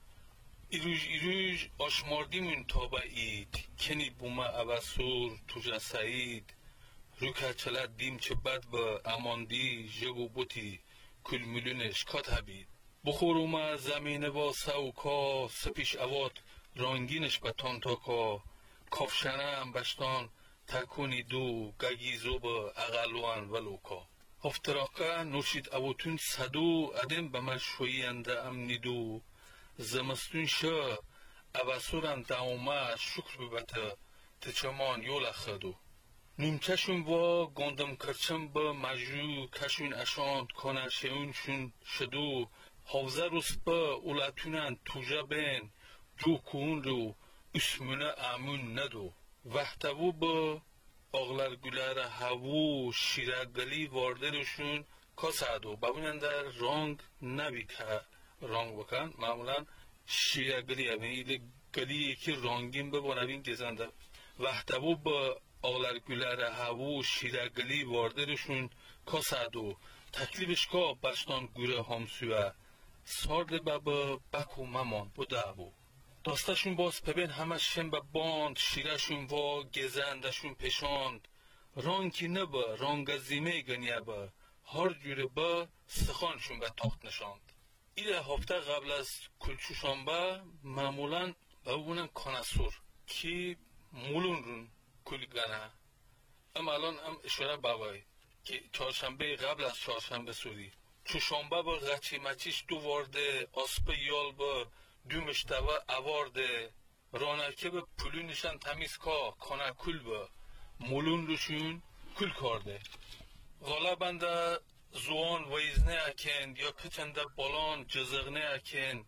ایروژ ایروژ آشماردیمون تا با اید کنی بومه اوسور توجه سعید روکه چلت دیم چه بد با اماندی جگو بوتی کل میلونش کات هبید بخورومه زمینه با سوکا سپیش اوات رانگینش به تانتاکا کافشنه هم بشتان تکونی دو گگیزو با اقلوان ولوکا هفتراکه نوشید اوتون صدو ادم به مشوی انده امنیدو زمستون شه اوسورن دومه شکر ببته تچمان یول خدو نیمچشون با گندم کرچم با مجو کشون اشاند کنه شونشون شدو حوزه روز با اولتونن توجه بین جو کون رو اسمونه امون ندو وحتوو با آغلر گلر هوو شیرگلی وارده روشون کاسادو ببینن در رنگ نبی که رنگ بکن معمولا شیرگلی یعنی گلی که رنگین ببینن گزنده وحتوو با آغلر گلر هوو شیرگلی وارده روشون کاسادو تکلیفش که بشتان گوره همسوه سارد بابا بکو ممان بوده بو داستشون باز پبین همش شن به باند شیرشون وا گزندشون پشاند رانکی نبا رانگ زیمه گنیه با هر جوره با سخانشون به تاخت نشاند. ایره هفته قبل از کلچوشانبه معمولا ببونن کانسور که مولون رون کل گنه اما الان هم اشاره بابایی که چهارشنبه قبل از چهارشنبه سوری چوشانبه با غچی مچیش دو وارده آسپ یال با دو مشتوه اوارده رانکه به پلونشن تمیز که کانه کل با مولون روشون کل کرده غالبنده زوان ویزنه اکن یا کچنده بالان جزغنه اکن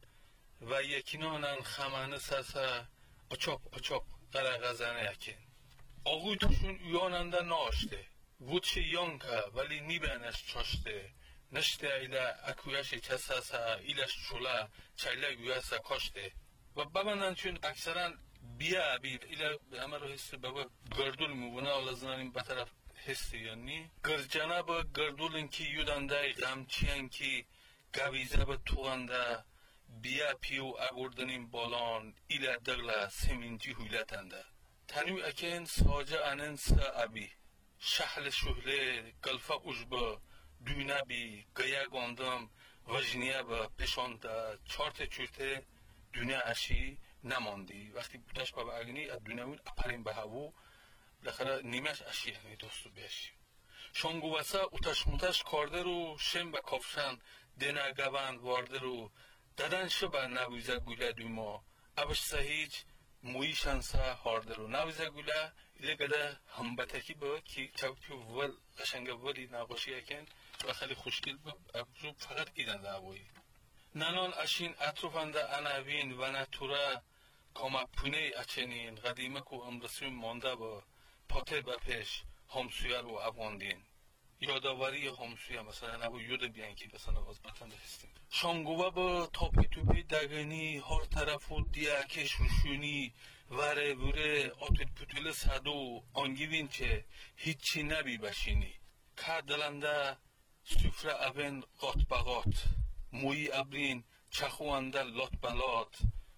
و یکینانن خمانه سسه اچاپ اچاپ قرقزنه اکن آقوی توشون یاننده ناشته وچه یانکه ولی نیبنش چاشته نشته ایله اکویش چساسه ایلش چوله چایله گویسه کاشته و ببندن چون اکثرا بیا بی ایله همه رو حسی بابا گردول میبونه اولا زنانیم به طرف حسی یا نی گرجنه با گردولن که یودنده غمچین که گویزه به توانده بیا پیو اگردنیم بالان ایله دغله سمینجی حیلتنده تنوی اکن ساجه انن سا ابی شحل شهله گلفه اجبه دونه بی گیه گاندم وجنیه با پشانده چارت چورته دونه اشی نماندی وقتی بودش بابا اگنی از دونه اون اپرین به هوو لخره نیمش اشی همی دوستو بیشی شانگو وسه اوتش موتش کرده رو شم به کافشن دنه گوند وارده رو دادن شبه نویزه گوله دوما ابش سهیچ موی شنسه هارده رو نویزه گوله ایله گده همبتکی با که چوکی ول قشنگه ولی نقاشی اکن و خیلی خوشگل با ابجو فقط ایدن دعوایی ننان اشین اطروفنده انوین و نتوره کاما پونه اچنین قدیمه که امرسون مانده با پاته به پیش همسویه رو افغاندین یاداوری همسویه مثلا نبو یود بیان که مثلا از بطنده هستیم شانگوه با تاپی توپی دگنی هر طرف و دیاکش روشونی وره وره آتوت پتول صدو آنگیوین چه هیچی نبی بشینی که دلنده سفره اوین قات بغات موی ابرین چخوانده لات بلات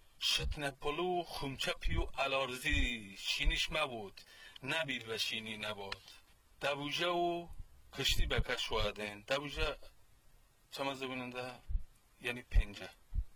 شتن پلو خمچه پیو الارزی شینیش مبود نبیر و شینی نبود دبوجه و کشتی بکش شوادن دبوجه چما زبوننده یعنی پنجه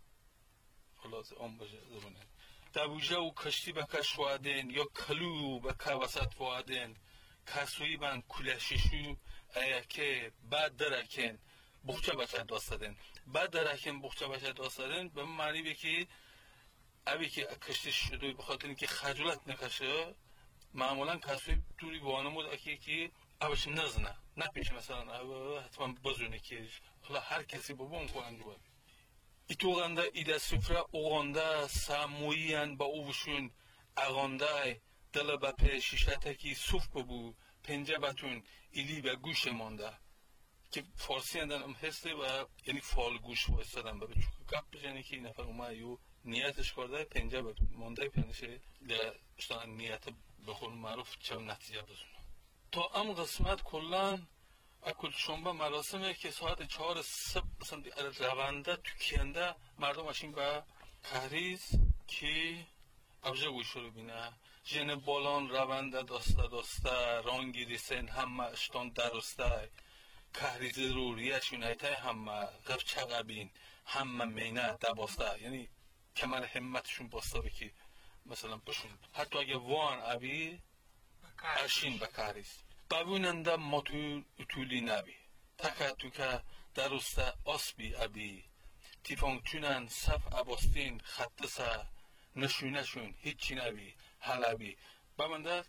خلاص اون بجه زبونه دبوجه و کشتی بکش شوادن یا کلو بکه وسط وادن کسوی بند کلششو ایکه بعد درکن بخچه بچه داستدن بعد درکن بخچه بچه داستدن به معنی به که اوی که کشتی شده به خاطر اینکه خجالت نکشه معمولا کسوی دوری وانمود اکی که اوش نزنه نپیشه مثلا او حتما بزونه که حالا هر کسی بابا اون کنن جوابی ایتوغنده ایده سفره اوغانده سامویان با اوشون اغانده دل با پیشیشته کی صف ببو پنجه بتون ایلی به گوش مانده که فارسی اندن هم هسته و یعنی فال گوش وایستادن ببه چون گپ بجنه که این نفر اومه یو نیتش کرده پنجه بتون مانده پنجه اشتان نیت بخون معروف چه نتیجه بزنه تا ام قسمت کلان اکل شنبه مراسمه که ساعت چهار صبح مثلا رونده تو کینده مردم اشین به کهریز که ابجه گوش رو بینه جن بالان رونده داسته داسته رانگی ریسن همه اشتان درسته کهریز رو ریشون ایتای همه غب چقبین همه مینه دباسته یعنی کمر همتشون باسته بکی مثلا بشون حتی اگه وان ابی اشین به کهریز ببیننده ماتور اتولی نبی تکه توکه درسته آسبی ابی تیفانگ چونن صف عباستین خطسه نشونشون هیچی نبی حلبی ببینده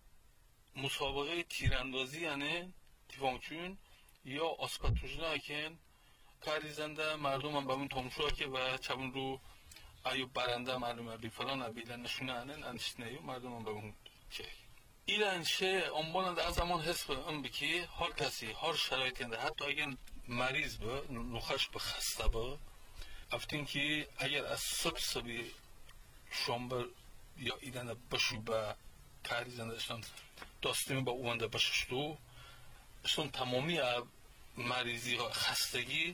مسابقه تیراندازی یعنی تیفانگ چون یا آسپاتوژنا کن کاریزنده مردم هم ببین تمشوه که و چون رو ایوب برنده مردم ابی فلان ابی نشونه انن انشتنه مردم هم ببین چه ایران شه انبانند از زمان حس به ام بکی هر کسی هر شرایطی انده حتی اگر مریض به نخش به خسته به افتین که اگر از صبح صبحی شنبه یا ایدن بشو به کاری زنده اشتان داستیم با اونده بششتو اشتان تمامی مریضی ها خستگی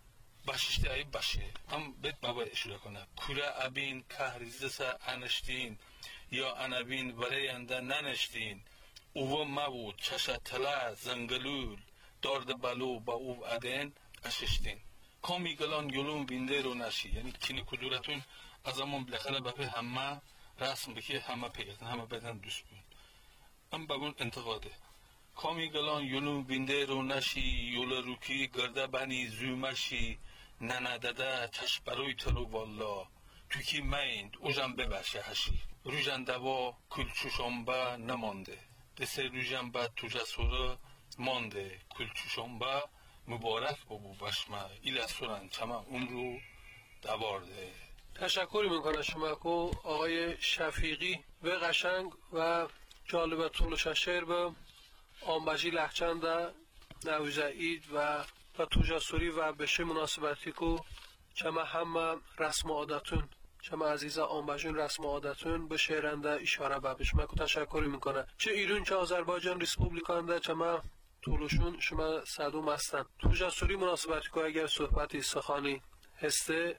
بششتی ای بشه هم بیت بابا اشاره کنه کوره ابین کهریزده سه انشتین یا انبین برای انده ننشتین اوه مبود چشه تله زنگلول دارد بلو با او ادین اششتین کامی گلان یلون بینده رو نشی یعنی کنی کدورتون از همون بلخره بپی همه رسم بکی همه پیگتن همه بدن دوست بین ام بگون انتقاده کامی گلان یلون بینده رو نشی یول روکی گرده بنی زومشی نندده چشم بروی تلو والا تو کی میند اوژم ببرشه هشی روژن دوا کلچوشنبه نمانده دسه روژنبه تو جسوره مانده کلچوشنبه مبارک بابو بشمه ایل سورن چمه اون رو دوارده. تشکر میکنه شما که آقای شفیقی و قشنگ و جالب طولش شعر به آنبجی لحچند نویزه اید و و توجسوری و بشه مناسبتی که چمه همه رسم عادتون چمه عزیزه آنبجون رسم عادتون به شعرنده اشاره ببش من که تشکر میکنه چه ایران چه آذربایجان ریسپوبلیکانده چمه طولشون شما صدوم هستن توجسوری مناسبتی که اگر صحبتی سخانی هسته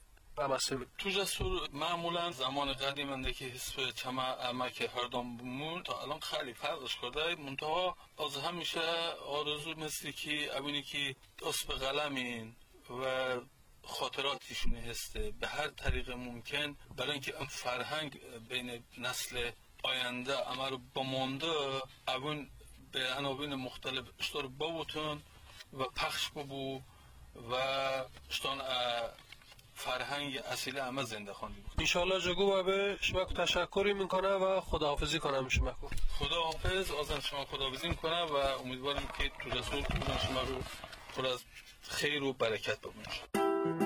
توجسور معمولا زمان قدیمنده که حسب چمه امک هردام بمون تا الان خیلی فرقش کرده منتها از همیشه آرزو مثلی که اوینی که دست به قلمین و خاطراتیشون هسته به هر طریق ممکن برای اینکه این فرهنگ بین نسل آینده اما رو بمانده اون به عناوین مختلف اشتار ببوتن و پخش ببو و اشتان فرهنگ اصیل همه زنده خواندی بود. انشالله جگو و به شما تشکری میکنه و خداحافظی کنم شما کو. خداحافظ از شما خداحافظی میکنم و امیدوارم که تو رسول خودم شما رو پر از خیر و برکت ببینید.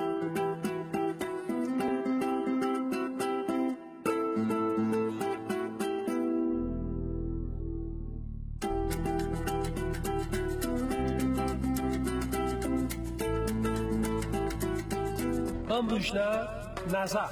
نظر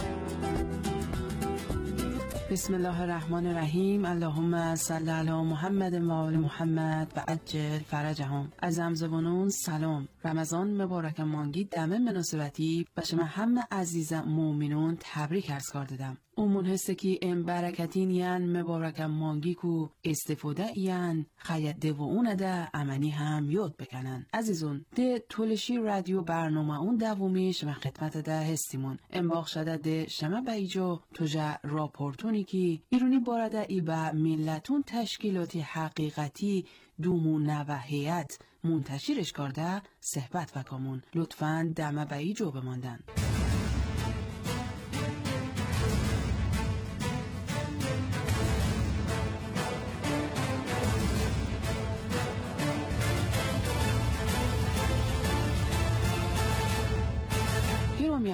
بسم الله الرحمن الرحیم اللهم صل علی محمد و آل محمد و عجل فرجهم. از همزبانان سلام. رمضان مبارک مانگی دمه مناسبتی به شما همه عزیز مومنون تبریک عرض کردم. امون هسته که این برکتین یعن مبارک مانگی کو استفاده یعن خیده و اون ده امنی هم یاد بکنن. عزیزون ده تولشی رادیو برنامه اون دومی شما خدمت ده هستیمون انباق شده ده شما به ایجا توجه راپورتونی که ایرونی بارده ای به ملتون تشکیلاتی حقیقتی دومون و هیئت منتشرش کرده صحبت وکامون لطفاً دمه به ایجا بماندن.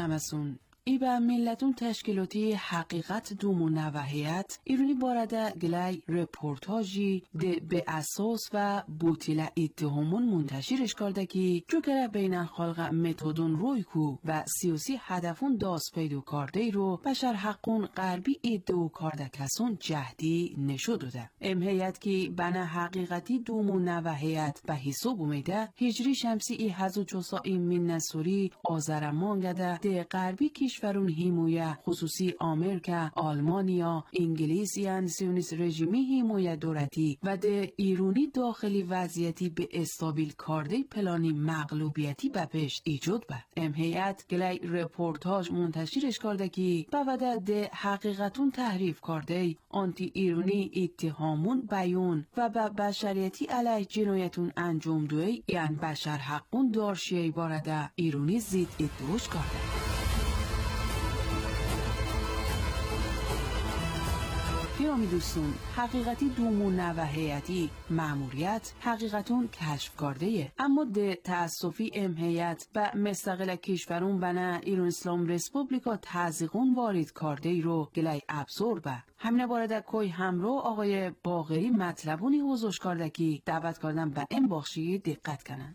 همسون ای به ملتون تشکیلاتی حقیقت دومو نوحیت ایرونی بارده گلی رپورتاجی ده به اساس و بوتیل اتهامون منتشرش کرده که جوکره بین خلق متودون روی کو و سیاسی هدفون داست پیدو کرده رو بشر حقون غربی ادعو کرده کسون جهدی نشو داده. امهیت که بنا حقیقتی دومو نوحیت به حساب اومیده هجری شمسی ای هزو چوسا ای من نسوری آزرمانگده ده غربی کش کشورون حمایه خصوصی آمریکا، آلمانیا، انگلیس یان سیونیست رژیمی حمایه دولتی و ده ایرانی داخلی وضعیتی به استابیل کرده پلانی مغلوبیتی به پیش ایجاد به. امهیت گلی رپورتاج منتشرش کرده که بعد ده حقیقتون تحریف کرده آنتی ایرانی اتهامون بیان و به بشریتی علیه جنایتون انجام دوی یان بشر حقون دارشیه بارده ایرانی زید ادعاش کرده. گرامی دوستون، حقیقتی دومو نوحیتی مأموریت حقیقتون کشف کرده، اما ده تأسفی امهیت به مستقل کشورون بنا ایران اسلام ریسپوبلیکا تزیقون وارد کرده رو گلی ابزور به. همین بارده کوی همرو آقای باقری مطلبونی حضورش کرده که دعوت کردن به این بخشی دقت کنن.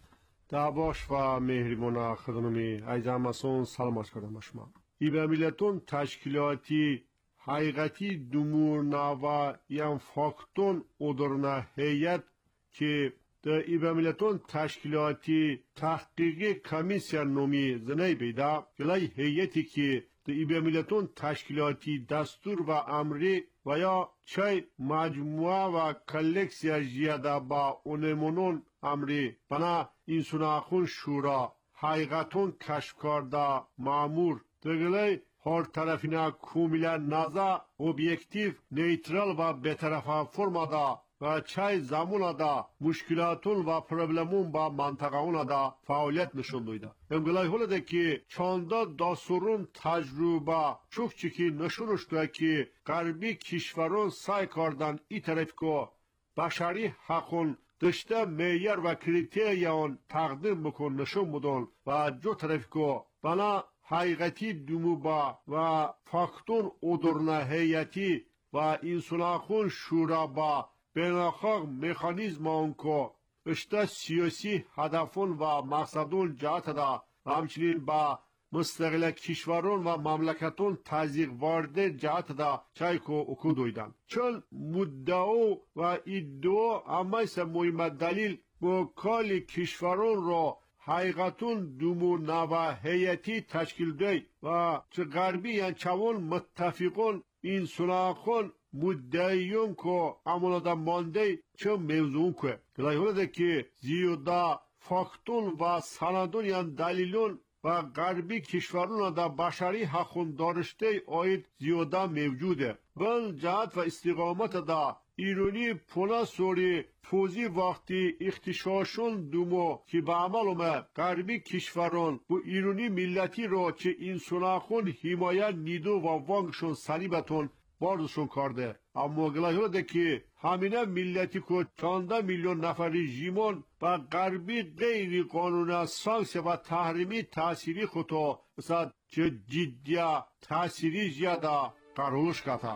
دعواش و مهربان خدمتی ایزامسون سلامش کردم شما. ای به ملتون تشکیلاتی حقیقتی دومور ناوا یان فاکتون ادرنا هیئت که در ایبه ملتون تشکیلاتی تحقیقی کمیسیا نومی زنی بیدا گلای هیئتی که در ایبه ملتون تشکیلاتی دستور و امری و یا چای مجموعه و کلکسیا جیاده با اونمونون امری بنا این سناخون شورا حقیقتون کشف کرده مامور در گلای هر طرفینا کاملا نازا اوبیکتیو نیترال و بطرفه فرمادا و چای زمونا دا مشکلاتون و پرابلمون با منطقهون دا فعالیت نشون دویده. امگلای هولده که چانده داسورون تجربه چوک چکی نشونش دوه که غربی کشورون سعی کردن ای طرف که بشری حقون دشته معیار و کریتریون تقدیم بکن نشون بدون و جو طرف که بنا حقیقتی دوموبا و فاکتون ادرنا هیئتی و انسلاخون شورا با بیناخاق مکانیزم آنکو اشته سیاسی هدفون و مقصدون جهت دا همچنین با مستقل کشورون و مملکتون تزیق وارده جهت دا چایکو اکو دویدن. چون مدعو و ادعو همایس مهم دلیل با کال کشورون رو حقیقتون دومو نوا هیئتی تشکیل دی و چه غربی یان چوون متفقون این سناخون مدعیون که امولادا مانده چه موضوع که گلای هوله که زیودا فاکتون و سندون یان دلیلون و غربی کشورون دا بشری حقون دارشته آید زیودا موجوده بل جهت و استقامت دا ایرانی پولا سوری فوزی وقتی اختشاشون دومو که به عمل اومه غربی کشوران bu ایرانی ملتی رو که این سناخون حمایت نیدو و وانگشون سلیبتون باردشون کرده اما گلایه ده که همینه ملتی که چانده میلیون نفری جیمون و غربی غیر قانون سانکس و تحریمی تأثیری خودو مثل چه جدیه تأثیری زیاده قرولش کتا.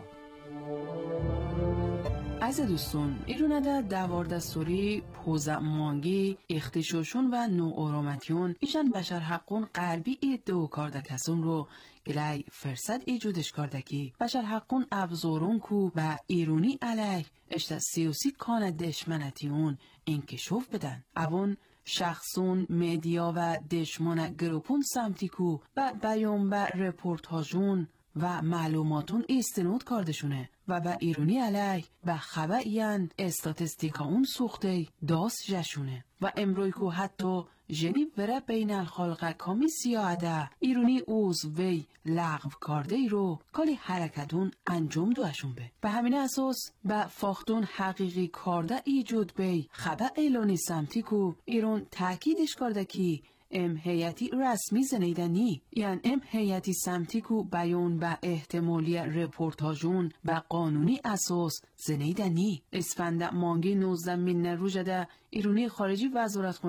از دوستون ایرونه دوار دستوری پوزا مانگی اختشاشون و نو اورامتیون ایشان بشر حقون غربی ادعو کرده کسون رو گلی فرصت ایجودش کرده که بشر حقون ابزارون کو و ایرونی علیه اشتا سیوسی کان دشمنتیون انکشوف بدن اوون شخصون مدیا و دشمن گروپون سمتی کو و بیان و رپورتاجون و معلوماتون استناد کردشونه و به ایرونی علیه و خبرین استاتستیکا اون سوخته داست جشونه و امروی که حتی جنیب وره بین الخلق کامیسیا عده ایرونی اوز وی لغو کرده ای رو کالی حرکتون انجام دوشون به به همین اساس به فاختون حقیقی کرده ایجود بی خبر اعلانی سمتی که ایرون تاکیدش کرده که ام هیئتی رسمی زنیدنی یعنی ام هیئتی سمتی کو بیان به احتمالی رپورتاجون و قانونی اساس زنیدنی اسفند مانگی نوزده من روجده ایرونی خارجی وزارت خونه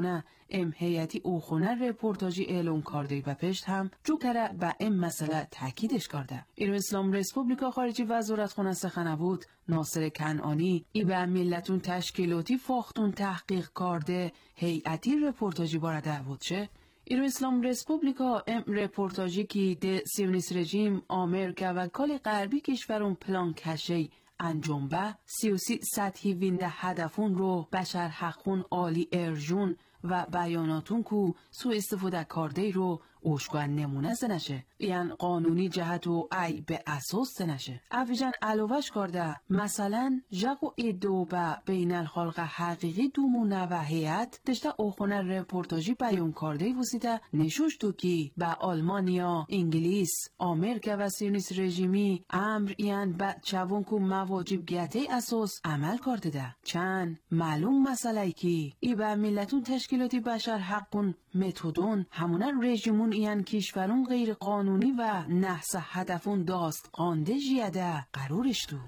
ام هیئتی اوخونه رپورتاجی اعلام کرده و پشت هم جو کره به ام مسئله تاکیدش کرده. ایران اسلام رسپوبلیکا خارجی وزارت خونه سخنه بود ناصر کنعانی ای به ملتون تشکیلاتی فاختون تحقیق کرده هیئتی رپورتاجی بارده بود چه؟ ایران اسلام رسپوبلیکا ام رپورتاجی که ده سیونیست رژیم آمریکا و کال غربی کشورون پلان کشی انجام به سیاسی سطحی وینده هدفون رو بشر حقون عالی ارجون و بیاناتون کو سو استفاده کرده رو اوشگوان نمونه زنشه یعنی قانونی جهت و ای به اساس زنشه اویجان علاوهش کرده مثلا جاگو ایدو به بین الخلق حقیقی دومونه و هیئت دشته اوخونه رپورتاجی بیان کرده وسیده نشوش تو کی به آلمانیا، انگلیس، آمریکا و سیونیست رژیمی امر یعنی به چوون کو مواجب گیته اساس عمل کرده ده چند معلوم مسئله کی ای به ملتون تشکیلاتی بشر حقون متدون همونن رژیمون این کشورون غیر قانونی و نحس هدفون داست قانده جیده قرارش تو.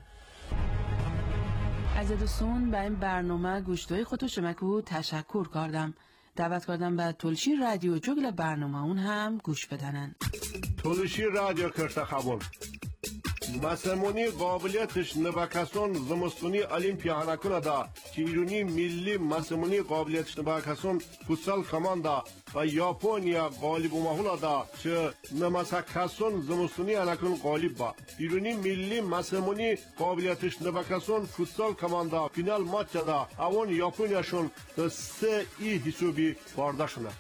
از دوستون به این برنامه گوشتوی خودو شمکو تشکر کردم. دعوت کردم به تلشی رادیو جگل برنامه اون هم گوش بدنن. تلشی رادیو کرده خبر مسلمانی قابلیتش نبکسون زمستونی المپیا هنکونه دا که ایرانی ملی مسلمانی قابلیتش نبکسون فوتسال کماندا و یاپونیا غالب و محولا دا که نمسکسون زمستونی هنکون غالب با ایرانی ملی مسلمانی قابلیتش نبکسون فوتسال کماندا فینال ماتچ دا اون یاپونیاشون دا سه ای حسابی بارده شونه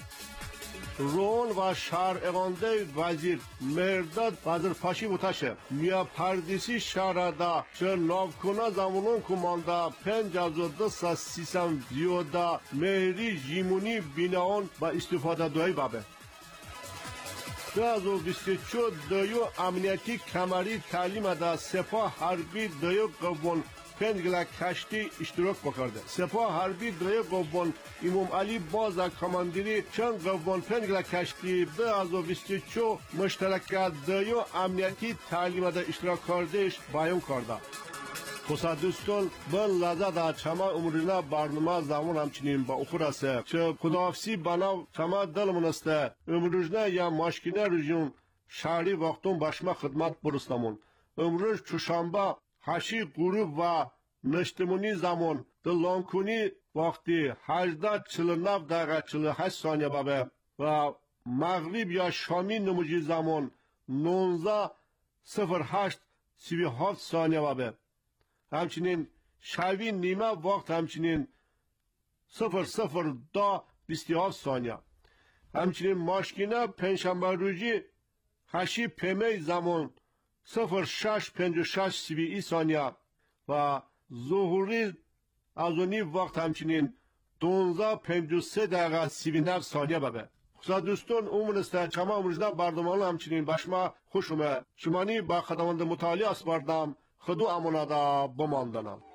رون و شهر اقانده وزیر مرداد وزیر پاشی بوتاشه میا پردیسی شهر دا چه ناوکونا زمانون کمانده پنج از و دو سا سیسم زیودا مهری جیمونی بیناون با استفاده دوی بابه دو از و بیست چو دویو امنیتی کمری تعلیم دا سپاه حربی دویو قبون پنجگلا کشتی اشتراک بکرده سپاه حربی دوی قوبان امام علی باز کماندیری چند قوبان پنجگلا کشتی دو از و بیست چو مشترک دویو امنیتی تعلیم دا اشتراک کردهش بیان کرده خصوصا دوستان بل لذت چما عمرنا برنامه زمان همچنین با اخور است چه خداحافظی بنا چما دلمون است امروزنا یا ماشکینه رژیم شهری وقتون باشما خدمت برستمون امروز چوشنبه هشی غروب و نشتمونی زمان دلانکونی وقتی هجده چل نو دقیقه چل هشت ثانیه بابه و مغرب یا شامی نموجی زمان نونزده صفر هشت سی و هفت ثانیه بابه همچنین شوی نیمه وقت همچنین صفر صفر دو بیست و هفت ثانیه همچنین ماشکینه پنجشنبه روزی هشی پیمه زمان صفر شش پنج شش سی بی ای ثانیه و ظهوری از اونی وقت همچنین دونزده پنج و سه دقیقه سی و نه ثانیه ببه خدا دوستان اون است چما امروزنا برنامه همچنین باشما خوشومه شمانی با خداوند متعالی اسپاردم خدو امانه دا بماندنم